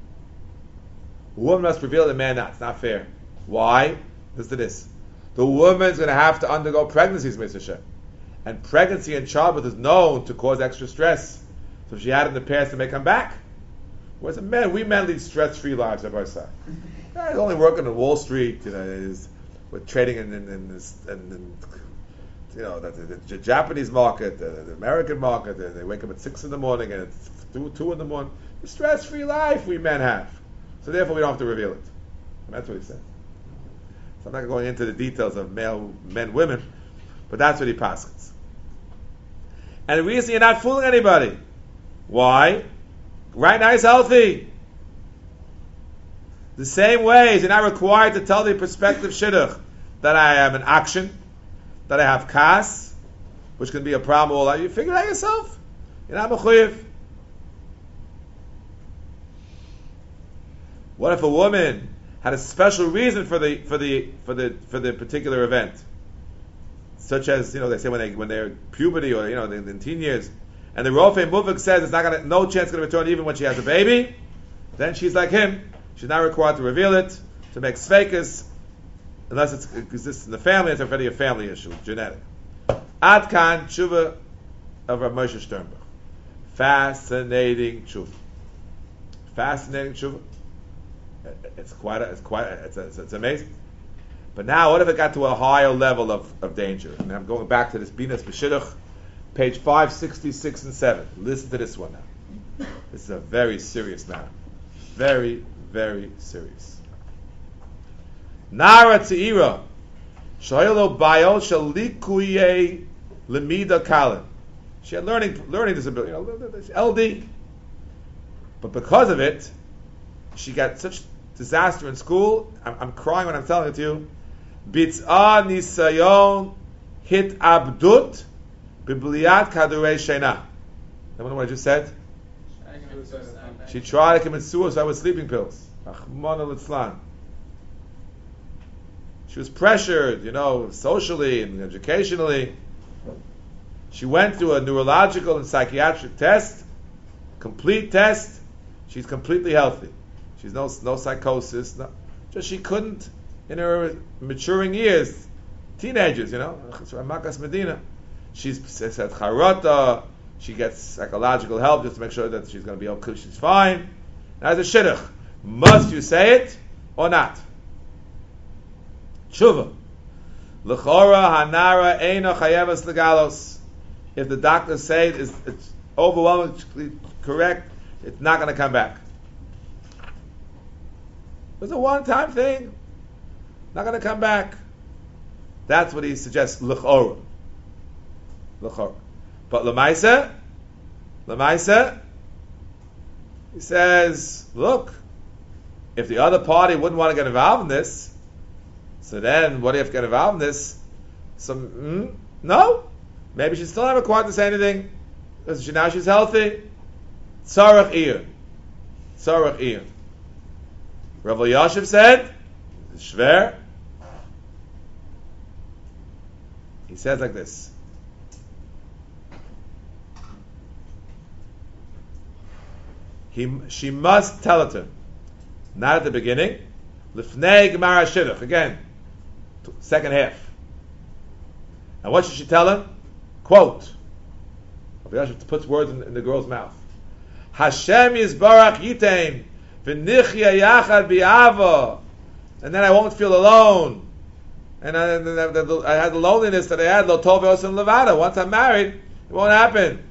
Speaker 1: A woman must reveal it, a man not. It's not fair. Why? Listen to this. The woman's going to have to undergo pregnancies, Mister Shem. And pregnancy and childbirth is known to cause extra stress. So if she had it in the past, it may come back. Whereas a man, we men lead stress-free lives of our side. He's only working on Wall Street, you know, he's, we're trading in, in, in, this, in, in you know, the, the, the Japanese market, the, the American market. They, they wake up at six in the morning and it's two, two in the morning. The stress-free life we men have. So therefore we don't have to reveal it. And that's what he said. So I'm not going into the details of male, men, women, but that's what he passes. And the reason you're not fooling anybody. Why? Right now he's healthy. The same way as you're not required to tell the prospective shidduch that I am in action, that I have kas, which can be a problem all out. You figure it out yourself. You're not mechuyev. What if a woman had a special reason for the for the for the for the particular event? Such as, you know, they say when they when they're puberty or, you know, in, in teen years, and the Rofei Muvik says it's not gonna, no chance going to return even when she has a baby, then she's like him. She's not required to reveal it, to make sveikas, unless it's, it exists in the family. It's already a family issue, genetic. Ad kan tshuva of Rav Moshe Sternberg. Fascinating tshuva. Fascinating tshuva. It's quite, a, it's quite, a, it's, a, it's, it's amazing. But now, what if it got to a higher level of, of danger? And I'm going back to this Binas B'Shidduch, page five sixty-six and seven. Listen to this one now. This is a very serious matter. Very, very serious. Nara Tzira, Shoylo Bayo Shalikuye Lemida Kalin. She had learning learning disability, you know, L D. But because of it, she got such disaster in school. I'm, I'm crying when I'm telling it to you. Bitz'a nisayon hit abdut bibliat kadurei sheina. Remember what I just said? She tried to commit suicide with sleeping pills. Achmana litzlan. She was pressured, you know, socially and educationally. She went through a neurological and psychiatric test, complete test. She's completely healthy. She's no no psychosis. No, just she couldn't, in her maturing years, teenagers, you know, Makas Medina. She's said charata. She gets psychological help just to make sure that she's going to be okay. She's fine. Now, as a shidduch, must you say it or not? Tshuva. L'chora hanara eino chayevas legalos. If the doctors say it's, it's overwhelmingly correct, it's not going to come back. It's a one-time thing. Not going to come back. That's what he suggests. L'chora. L'chora. But l'maisa, l'maisa, he says, look, if the other party wouldn't want to get involved in this, so then what do you have to get involved in this? Some mm, no, maybe she's still not required to say anything because she, now she's healthy. Tzarech iyun, tzarech iyun. Rav Elyashiv said, shver. He says like this. He, she must tell it to him. Not at the beginning. Lifnei Gemara Shidduch. Again, second half. And what should she tell him? Quote. Rabbi Yashiv puts words in, in the girl's mouth. Hashem Yisbarach Yitain V'nichya Yachad Bi'ava. And then I won't feel alone. And I, I, I had the loneliness that I had, Lo Tov Yosem Levada. Once I'm married, it won't happen.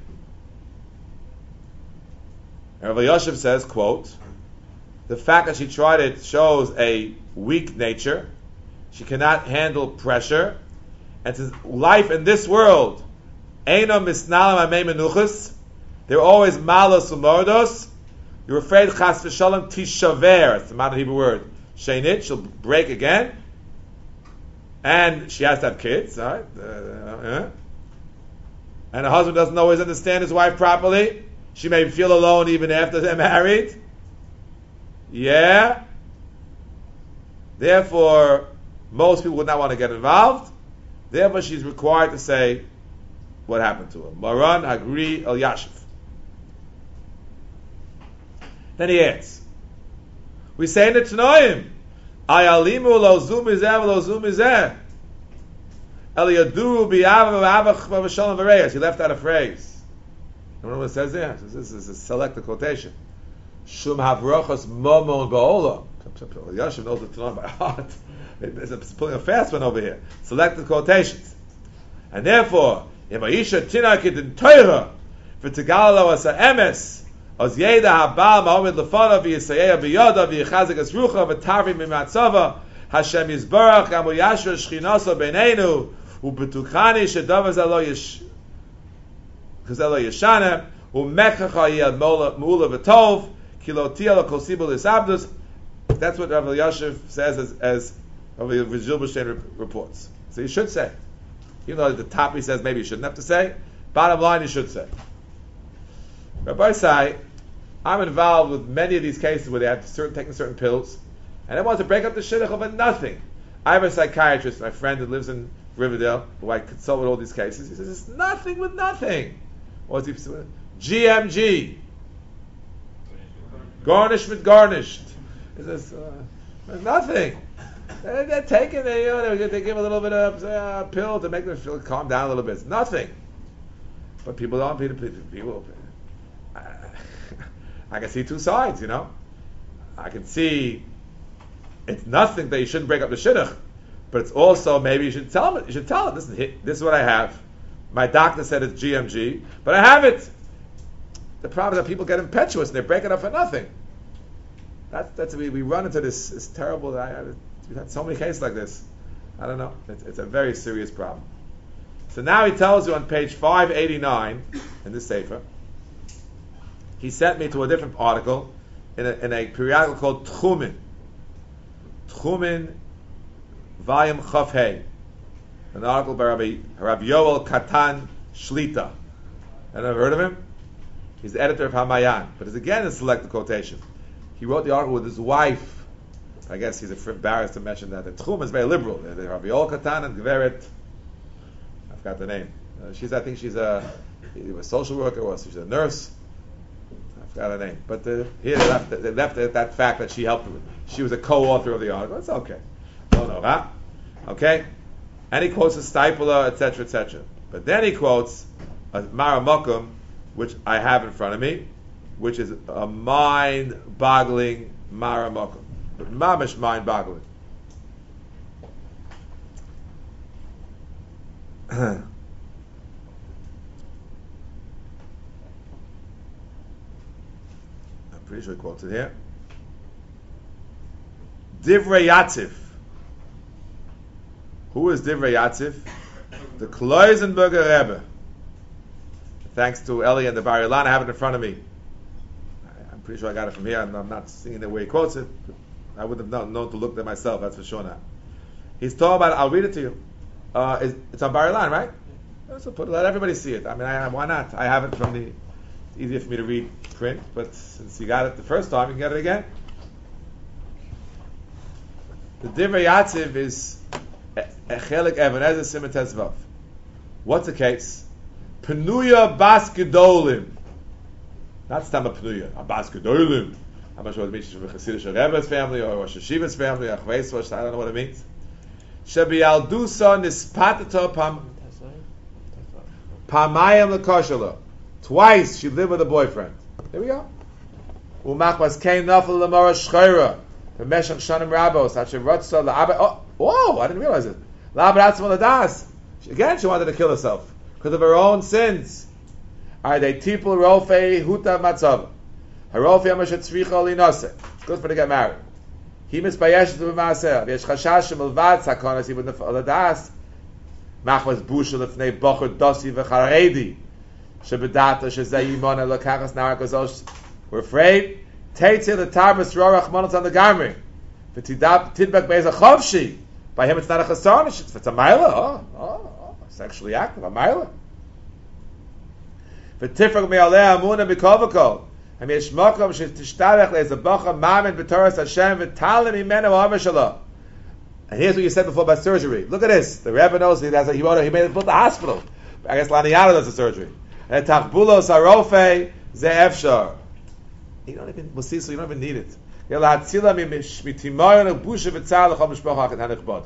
Speaker 1: And Rabbi Yosef says, quote, the fact that she tried it shows a weak nature. She cannot handle pressure. And says, life in this world, Eino misnalim amei menuchas. They're always malos umordos. You're afraid chas v'shalom tishaver. It's the modern Hebrew word. Sheinit, she'll break again. And she has to have kids, all right? Uh, uh, and her husband doesn't always understand his wife properly. She may feel alone even after they're married. Yeah. Therefore, most people would not want to get involved. Therefore, she's required to say what happened to her. Maran Agri El Yashiv. Then he adds, we say in the Tanoim, Ayalimu lo zu mizeh lo zu mizeh. El yadu bi'avav v'avach v'shalom v'reyes. He left out a phrase. You know what it says there? This is a selected quotation. Shum havrochos momon ba'olam. Yashiv knows the Tanakh by heart. It's pulling a fast one over here. Selected quotations. And therefore, if Aisha tinakit in Torah, for Tegalalo as a emes, as Yeda habal ma'omid lefana v'yisayeya b'yoda v'yichazik es rucha v'tavri mimatzava Hashem yizbarach amu yashra shchinaso b'neinu u'betuchani shedav zalo yish Chazelo Yeshana, Umechacha Yad Mula V'Tov, Kilotia L'Kosibu L'Isabdus. That's what Rav Elyashiv says as, as Rav Zilberstein reports. So you should say. Even though at the top he says maybe you shouldn't have to say, bottom line you should say. Rabbi Sai, I'm involved with many of these cases where they have certain, taking certain pills, and they want to break up the shidduch over nothing. I have a psychiatrist, my friend who lives in Riverdale, who I consult with all these cases. He says, it's nothing with nothing. What's he saying? G M G. Garnishment garnished. He says, uh, nothing. They're, they're taking, they, you know, they, they give a little bit of uh, pill to make them feel calm down a little bit. It's nothing. But people don't, people, people I, I can see two sides, you know. I can see it's nothing that you shouldn't break up the shidduch, but it's also maybe you should tell them, you should tell them, listen, this is what I have. My doctor said it's G M G, but I have it. The problem is that people get impetuous and they break it up for nothing. That's that's we, we run into this, this terrible. I, I, we've had so many cases like this. I don't know. It's, it's a very serious problem. So now he tells you on page five eighty-nine in this sefer. He sent me to a different article in a, in a periodical called Tchumin. Tchumin, volume Chaf Hey. An article by Rabbi, Rabbi Yoel Katan Shlita. Have you ever heard of him? He's the editor of Hamayan. But it's again a selected quotation. He wrote the article with his wife. I guess he's embarrassed to mention that. The Tchum is very liberal. The Rabbi Yoel Katan and Gveret, I forgot the name. Uh, she's, I think she's a, a social worker or she's a nurse. I forgot her name. But the, here they left, they left that fact that she helped him. She was a co-author of the article. It's okay. No, no, huh? Okay? And he quotes a Stipula, et cetera, et cetera. But then he quotes a Maramokum, which I have in front of me, which is a mind-boggling Maramokum. But mamish mind-boggling. I'm pretty sure he quotes it here. Divrei Yativ. Who is Divrei Yativ? The Kloisenberger Rebbe. Thanks to Eli and the Bar Ilan, I have it in front of me. I'm pretty sure I got it from here. I'm, I'm not seeing the way he quotes it. I wouldn't have known, known to look there myself, that's for sure now. He's talking about, I'll read it to you. Uh, it's, it's on Bar Ilan, right? So put, let everybody see it. I mean, I, why not? I have it from the, it's easier for me to read print, but since you got it the first time, you can get it again. The Divrei Yativ is Chelik Even Ezer Siman Tezvav. What's the case? Penuya Bas Gedolim. Not Stama Penuya, a Bas Gedolim. I'm not sure what it means from a Hasidic Rebbe's family or Rosh Hashiva's family or Chveis, I don't know what it means. Shebi Aldusa Nispatato Pam Pamayim Lekoshala. Twice she lived with a boyfriend. There we go. Umachmas Kain Nafel Lamara Shchayra. B'meshach Shanim Rabos. Hashem Ratzah La'abed. Oh, whoa! I didn't realize it. La'abed Atzma Ladas. Again, she wanted to kill herself because of her own sins. Are they tipul rofei huta matzav? Harofei amashet tzricha linose. It's good for her to get married. He misbayeshes b'maaser. V'yesh chashash shemilvad sakonas even the ladas. Machmas busha lefnei bocher dosi v'charedi. Shebedata shezei yimon elokachas narakazos. We're afraid. Teitzeh l'tarbas rorach monot on the gamri. V'tidbak be'ez achovshi. By him, it's not a chasson. It's a mila. Oh, oh, oh, sexually active. A mila. V'tifrak me'aleh amuna b'kovakol. And yesh makom she'tishtarech le'ez a bocha mamin b'toras Hashem v'talim imenu ha'avashalah. And here's what you said before about surgery. Look at this. The Rebbe knows he has a, he wrote, he made it built a hospital. I guess Laniado does the surgery. And tachbulos harofe ze efshar. You don't even, we'll see, so you don't even need it. You'll hatzila mitimoyon busha v'tzal l'chol mishpocha achet hanichbod.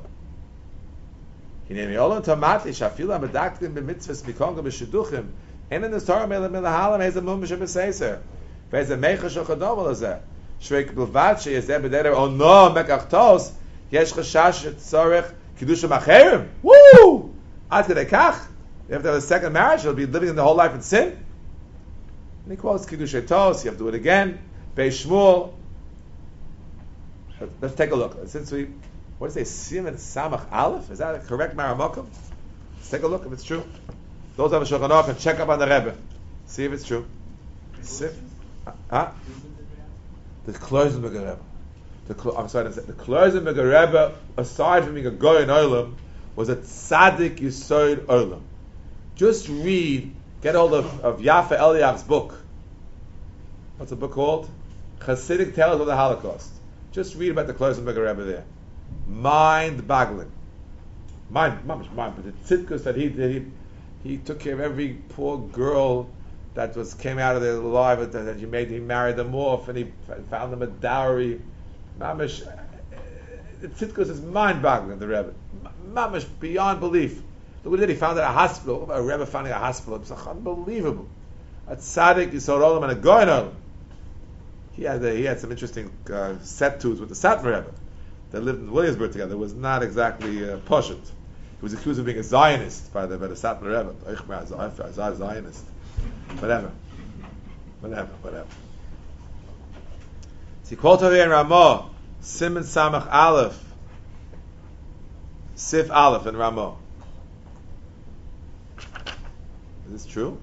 Speaker 1: Hinei mi'olon tomati shafila medaktim b'mitzvahs mikonga b'shiduchim en in the Torah mele melahalam heze mum b'shem b'seiser v'eze meicha shochadom alazeh shreik b'lvad sheyezeh b'deder ono mekachtos yesh chashash tzorech kiddush ha'macherim. Woo! Ad kedei kach. You have to have a second marriage. You'll be living in the whole life in sin. And he quotes Kiddush Tos. You have to do it again. Beis Shmuel. Let's take a look. Since we, what does it say? Siman Samach Aleph. Is that a correct Maramokum? Let's take a look if it's true. Those have a Shulchan Aruch and check up on the Rebbe. See if it's true. See? Huh? The Kloisenberger Rebbe. The Klo, I'm sorry. The Kloisenberger Rebbe, aside from being a Goy in Olam, was a Tzaddik Yesod Olam. Just read. Get hold of, of Yafa Eliav's book. What's the book called? Hasidic Tales of the Holocaust. Just read about the Kloisenberger Rebbe there. Mind-boggling. Mind, mind, mind. But the tzidkus that he did, he, he took care of every poor girl that was came out of there alive, that, that he made, he married them off, and he found them a dowry. Mamish, the tzidkus is mind-boggling, the Rebbe. Mamish, beyond belief. Look what he did. He founded a hospital. A Rebbe founding a hospital. It was unbelievable. A tzaddik, Yisod Olam, and a Goyen Olam. He had a, he had some interesting uh, set tos with the Satmar Rebbe. They lived in Williamsburg together. It was not exactly uh, poshut. He was accused of being a Zionist by the, by the Satmar Rebbe. A Zionist. Whatever. Whatever. Whatever. So he quotes over here in Ramah, Siman Samach Aleph, Sif Aleph in Ramah. Is this true?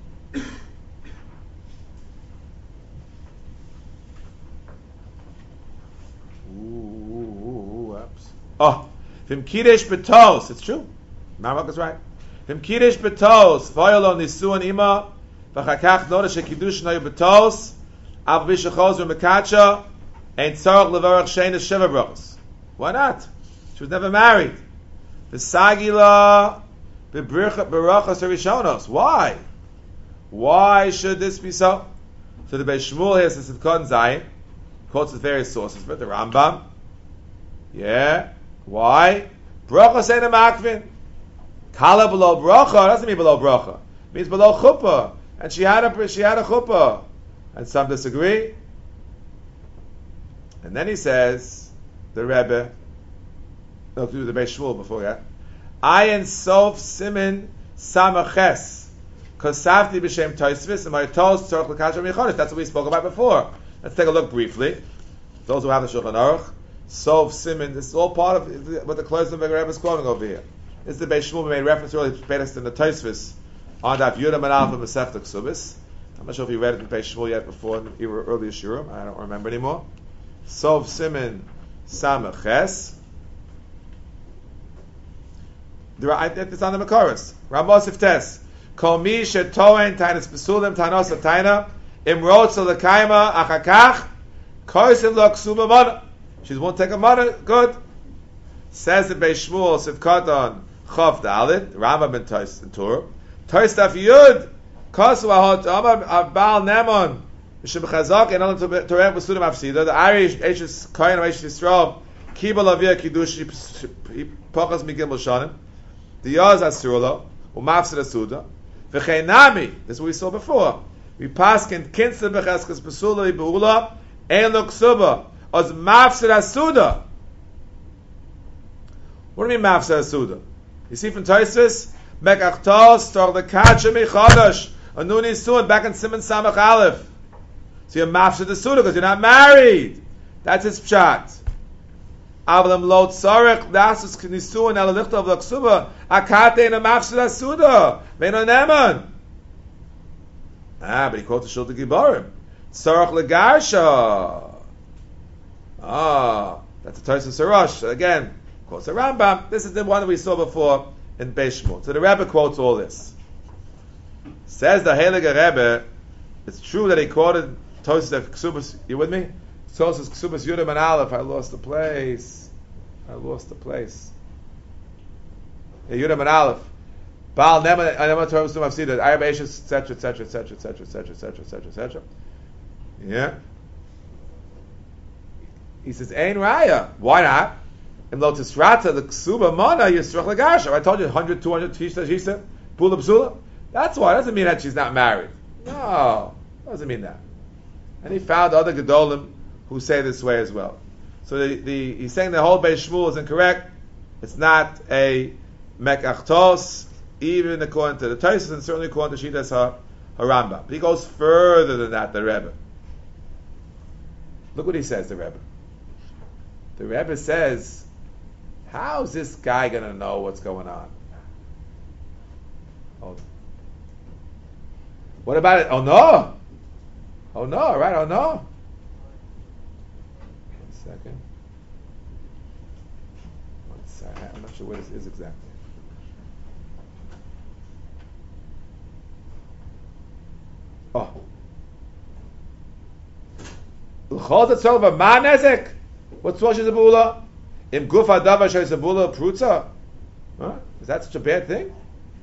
Speaker 1: Ooh, ooh, ooh, oops. Oh, Vim Kiddush Betos. It's true. Marmok is right. Vim Kiddush Betos. Vayolo Nisu and Ima. V'chakach notice Kiddush Noy Betos. Av Bishachos V'mekacha. Ain't Tzarech Levarach Sheina Sheva Brachos. Why not? She was never married. V'sagila. Why? Why should this be so? So the Beis Shmuel here says Kon Zayin quotes the various sources, but the Rambam, yeah. Why? Bracha say the makvin. Kala below bracha doesn't mean below bracha. It means below chuppah, and she had a she had a chuppah, and some disagree. And then he says the Rebbe. No, do the Beis Shmuel before that. Ayin Sof Simin Samaches. Kosavti b'shem Tosfos and my toes tzorch l'kasher michodesh. That's what we spoke about before. Let's take a look briefly. Those who have the Shulchan Aruch, Sof Simin. This is all part of what the Kloisenberg Rebbe is quoting over here. This is the Beis Shmuel made reference earlier based in the Tosfos on Daf Yudam and Alpha Masechta Ksubis. I'm not sure if you read it in Beis Shmuel yet before in the earlier Shurim. I don't remember anymore. Sof Simin Samaches. It's on the Makoros. Ramos Tes. Kol mi shetoen tainas besulim tanos taina imrotz lekaima achakach koisim lo ksuba mana. She won't take a mana. Good. Says the Beis Shmuel Sivkadon Chav Dalit Rambam ben Tos in Torah Tos Daf Yud Kosu Ahot Amar Abal Nemon Mishum Chazak and Alam Torah Besulim Afsida the Irish Eishes Kohen Eishes Yisrael Kibul Avia Kiddush Pachas Migim L'Shanim the Yaz Asurla Umafsid Asuda V'cheinami. This is what we saw before. We paskin kinsa b'cheskas b'sula b'ula ein lo ksuba os mafsid asuda. What do you mean mafsid asuda? You see from Tosfos mekachtos tor the kacha michadash anuni suad back in Siman Samach Aleph. So you're mafsid asuda because you're not married. That's his pshat. Avalam lo tzarech dasus knisu and alalichta of the ksuba akate in a mafsid asuda veino neman. Ah, but he quotes the Shulta Gibarim. Tzarech legarsha. Ah, that's a Tosfos Sarash again. Quotes the Rambam. This is the one that we saw before in Beis Shmuel. So the Rebbe quotes all this. Says the Heilige Rebbe, it's true that he quoted Tosfos Ksubas. You with me? Tosfos Ksubas Yudam and Aleph. I lost the place. I lost the place. Yeah, Yudam and Aleph. Baal Neman, I never told him I've seen it. Arab Ashes, et cetera, et cetera, et cetera, et cetera, et cetera, et cetera, et cetera, et cetera. Yeah. He says, Ein Raya. Why not? In Lotus Rata, the Ksuba Mana, Yisrach Lagasha. I told you one hundred, two hundred, Tishta, Shisa, Pula Psula. That's why. It doesn't mean that she's not married. No. Doesn't mean that. And he found other Gedolim who say this way as well. So the, the, he's saying the whole Beis Shmuel is incorrect. It's not a Mekachtos, even according to the Tosfos, and certainly according to Shitas HaRambam. But he goes further than that, the Rebbe. Look what he says, the Rebbe. The Rebbe says, how's this guy going to know what's going on? Oh. What about it? Oh no! Oh no, right? Oh no! One second. One second. I'm not sure where this is exactly. Oh. L'chol tzol v'ma nezek? What's wrong with the bula? Im guf hadavar shoyz a bula prutza? Huh? Is that such a bad thing?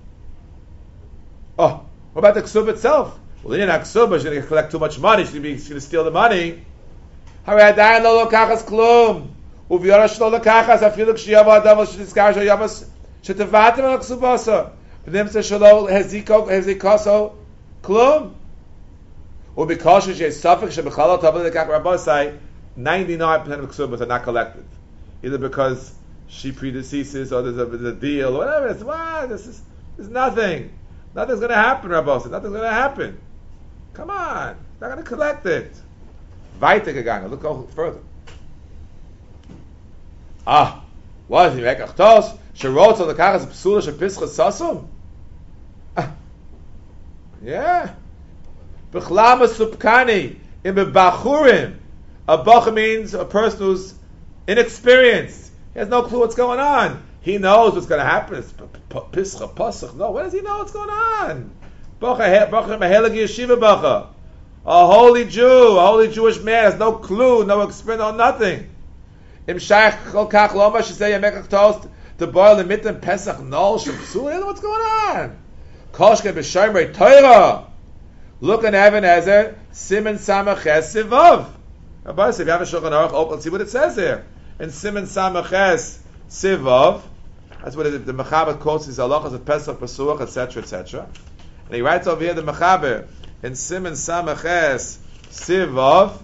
Speaker 1: Oh, what about the ksub itself? Well, in a ksub, she's going to collect too much money. She's going to steal the money. Hare adayin lo lokachas klum. Uviyorash lo lokachas afilu k'shiyava hadavar shetiskar shoyavas shetevatim al ksubasa. V'nim se shalo heziko hezikoso klum. Because she is suffix shebechalot tabel lekach rabbosai, ninety-nine percent of ksubas are not collected, either because she predeceases or there's a, there's a deal or whatever. It's wow, this is there's nothing, nothing's going to happen, rabbosai. Nothing's going to happen. Come on, not going to collect it. Weiter gegangen. Look go further. Ah, what is he mekach tos? Sherot so lekachas psula shepischas sasum. Yeah. B'chlama subkani in bebachurim. A bach means a person who's inexperienced. He has no clue what's going on. He knows what's going to happen. It's pischa pasach. No, where does he know what's going on? Bacha mehelag yeshiva bacha. A holy Jew, a holy Jewish man has no clue, no experience, no nothing. Im shaykh kol kach loma she say yemekach toast the boil the mitten pesach nol shepsul. He knows what's going on. Koshke b'shomer Torah. Look at Evan Ezer, Siman Samaches Sivav. Rabbi, if you have a Shulchan Aruch, open, let's see what it says there. In Siman Samaches Sivav, that's what it, the Mechaber quotes his halachas of Pesach, Pasuach, et cetera, et cetera. And he writes over here the Mechaber in Siman Samaches Sivav.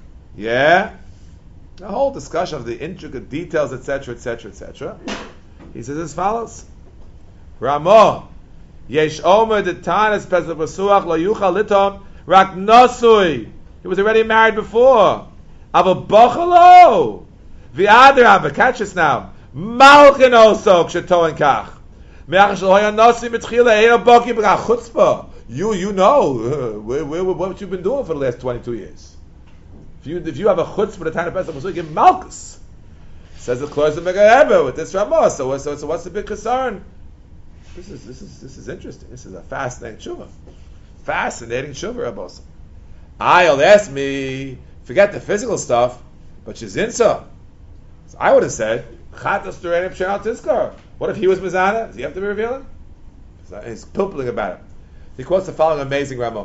Speaker 1: Yeah, the whole discussion of the intricate details, et cetera, et cetera, et cetera. He says as follows: Ramah, yesh omer the tanis pesach basuach lo yuchal litom rak nosui. He was already married before. Ava bachalo v'adrab. Catch this now. Malkin also ksheto kach. Me'ach shel hoya nosi mitchila eino boki b'gach chutzpah. You you know uh, where, where, what you've been doing for the last twenty-two years. If you if you have a chutzpah for the time of Pesach, so you give malchus. Says the close of Megareba with this Ramah. So, so so what's the big concern? This is this is this is interesting. This is a fascinating tshuva. Fascinating tshuva, Rabbi. I'll ask me, forget the physical stuff, but she's in so. So I would have said, Chatas Durenim Shal Tizkar. What if he was Mizana? Does he have to be revealing? So he's pilpling about it. He quotes the following amazing Ramah.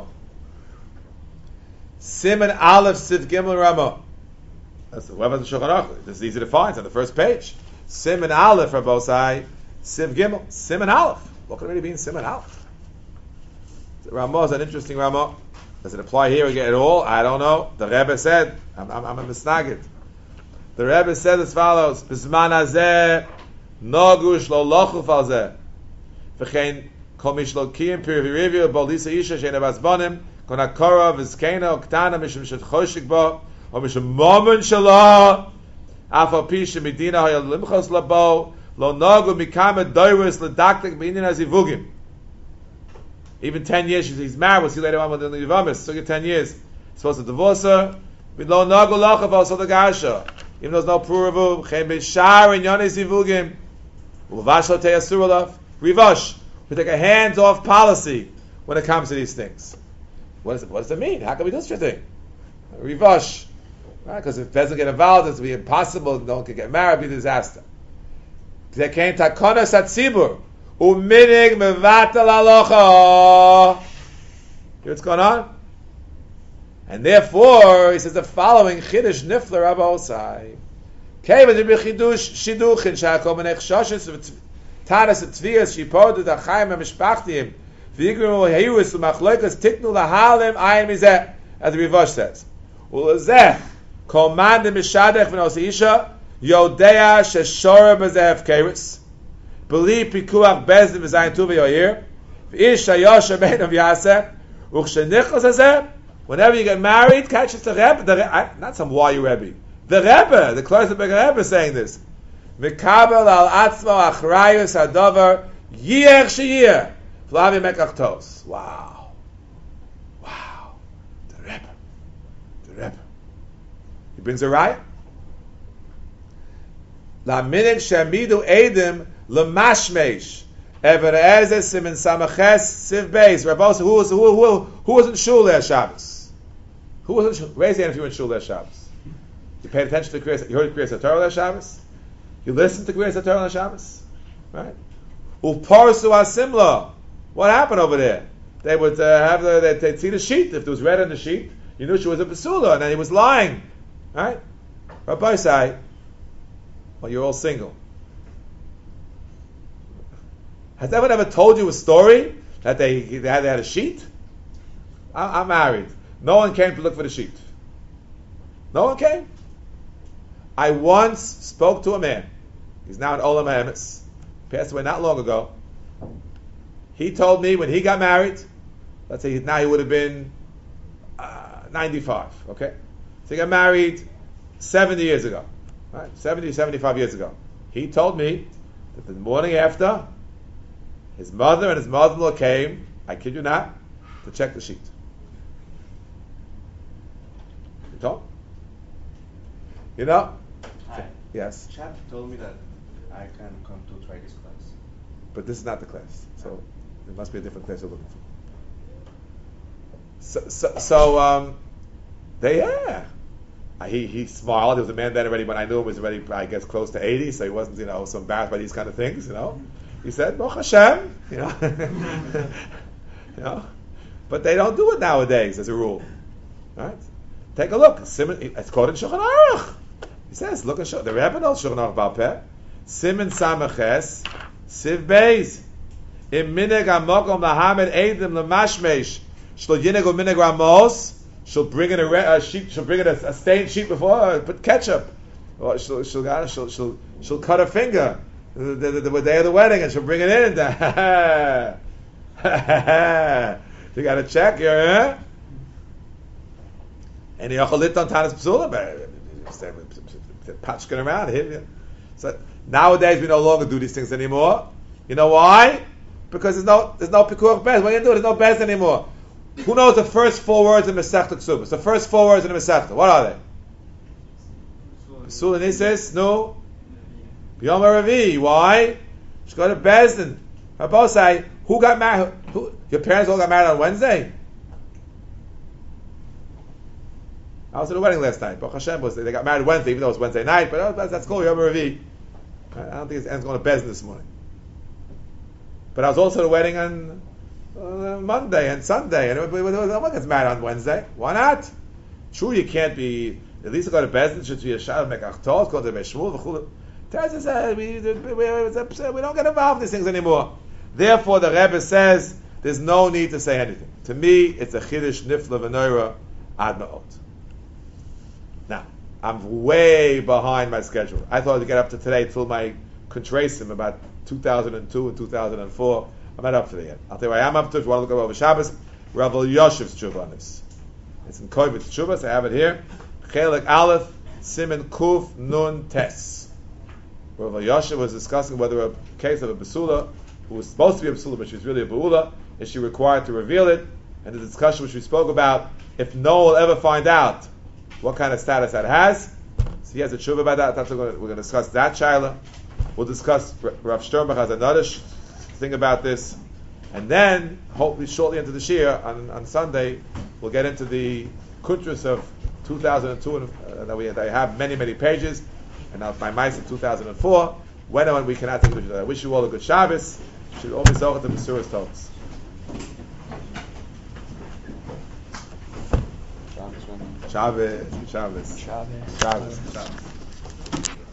Speaker 1: Siman Aleph Siv Gimel Ramah. That's the Web of the Shulchan Aruch. This is easy to find. It's on the first page. Siman Aleph, Rabbosai, Siv Gimel. Siman Aleph. What could it really mean, Siman Aleph? Ramah is an interesting Ramah. Does it apply here again at all? I don't know. The Rebbe said, I'm, I'm, I'm a misnagid. The Rebbe said as follows: B'zman hazeh nogush lo lochuf al zeh v'chein kol mishlo kiyim pirivirivu bo lisa isha she'ena basbonim kon hakora v'zkena o ktana mishum shet choshik bo o mishum momen shelo af al pi shemidina hayal limchos labo lo nagu mikame doiris ledaktik b'inin hazivugim. Even ten years he's married. We'll see later on with the Yivamis. So get ten years. He's supposed to divorce her. With lo nagu lochuf al so the gasha. Even though there's no puravu, chem b'shar in yonis zivugim, uvash lo teyasur olav, rivash. We take a hands-off policy when it comes to these things. What does it, what does it mean? How can we do such a thing? Rivash. Right? Because if it doesn't get involved, it's be impossible, no one can get married, it'll be a disaster. They came takonas atzibur, uminig mevatel alocha. Hear what's going on? And therefore, he says the following Chiddush Nifler Rabbi Osai. Kevin the Chidush Shiduchin Shakom and Echshoshes Tadas Tvias Shipod the Chaim and Mishpachtim Vigru Heus Machlokas Tiknu Lahalim Ayim Mizeh, as the Rivash says. Ulazeh Command the Mishadech V'nos Isha Yodea Sheshora Bezeh Keris Beli Pikuach Bezdin V'zayin Tu V'yoyir V'ish Hayosha Bein of Yaseh Uchshenichos Hazeh. Whenever you get married, catch it the Rebbe, the Rebbe, not some Wayu Rebbe, the Rebbe, the closest Rebbe is saying this. Mikabel al atzmo achrayus hadover yiach sheyir flavi mekachtos. Wow, wow, the Rebbe, the Rebbe. He brings a riot. La minig shemidu edim lemashmesh ever ezes simin samaches siv beis. Rabbos, who was who who who was in shul there Shabbos? Who was in shul? Raise your hand if you were in shul there Shabbos. You paid attention to Kriyas. You heard Kriyas HaTorah there Shabbos. You listened to Kriyas HaTorah there Shabbos, right? Uparsu asimla. What happened over there? They would uh, have the, they'd, they'd see the sheet. If there was red on the sheet, you knew she was a basula, and then he was lying, right? Rabbi say, well, you're all single. Has anyone ever told you a story that they, they, had, they had a sheet? I, I'm married. No one came to look for the sheet. No one came. I once spoke to a man. He's now in Olam HaEmes. Passed away not long ago. He told me when he got married, let's say now he would have been uh, ninety-five, okay? So he got married seventy years ago, right? seventy, seventy-five years ago. He told me that the morning after, his mother and his mother-in-law came, I kid you not, to check the sheet. You told? You know?
Speaker 8: Hi.
Speaker 1: Yes.
Speaker 8: Chap told me that I can come to try this class.
Speaker 1: But this is not the class. So it must be a different class you're looking for. So, so, so um, they, yeah. I, he, he smiled. There was a man then already, when I knew him, was already, I guess, close to eighty, so he wasn't, you know, so embarrassed by these kind of things, you know. He said, Baruch Hashem, you know. You know. But they don't do it nowadays, as a rule. Right? Take a look. It's called in Shulchan Aruch. He says, look at Shulchan. The Rebbe knows Shulchan Aruch Baal Peh. Simen Samaches, Siv Beis. Im Mineg HaMokom Lahamed Eidim Lemashmesh. Shlo Yineg U'Mineg Ramos. She'll bring in a, re- a sheet. She'll bring in a, a stained sheet before her. Put ketchup. Or she'll she'll, she'll she'll she'll cut her finger. the, the, the, the day of the wedding, and she'll bring it in. You got to check here, huh? And the Yochalit on Tanis Psula, patching around here. So nowadays we no longer do these things anymore. You know why? Because there's no there's no pikuach bez. What are you gonna do? There's no bez anymore. Who knows the first four words in Masechta Ksubas? The first four words in the Masechta. What are they? Psula Nises, no. Yom Ravi. Why? She go to Bezdin. Rabosai, who got married? Who, your parents all got married on Wednesday? I was at a wedding last night. Baruch Hashem was they got married Wednesday, even though it was Wednesday night. But oh, that's cool. Yom Ravi. I don't think it's going to Bezdin this morning. But I was also at a wedding on uh, Monday and Sunday, and no one gets married on Wednesday. Why not? True, you can't be. At least go to Bezdin. Should be a shad of mekachtos. Go to Beshmul. V'chul. Teresa said we, we, we, we don't get involved in these things anymore. Therefore, the Rebbe says there's no need to say anything. To me, it's a chiddush nifla v'noira ad ma'ot. Now, I'm way behind my schedule. I thought to get up to today till my contrasim about two thousand two and two thousand four. I'm not up to that yet. I'll tell you what I am up to. If you want to look over Shabbos, Rav Yoshev's tshuva on this. It's in Kovetz Tshuvas. I have it here. Chelik Aleph, Siman Kuf Nun Tes. Rav Yoshev was discussing whether a case of a Basula, who was supposed to be a Basula, but she was really a Ba'ula, is she required to reveal it? And the discussion which we spoke about, if no one will ever find out what kind of status that has, so he has a tshuva about that. That's what we're going to discuss that shaila. We'll discuss, Rav Sternbach has another sh- thing about this. And then, hopefully shortly into the Shir, on, on Sunday, we'll get into the Kuntras of two thousand two, and uh, that we they have many, many pages. And now my mice in two thousand four. When and when we cannot take it. I wish you all a good Shabbos. You should always go to the Mesiras Talks. Shabbos, Shabbos, Shabbos, Shabbos.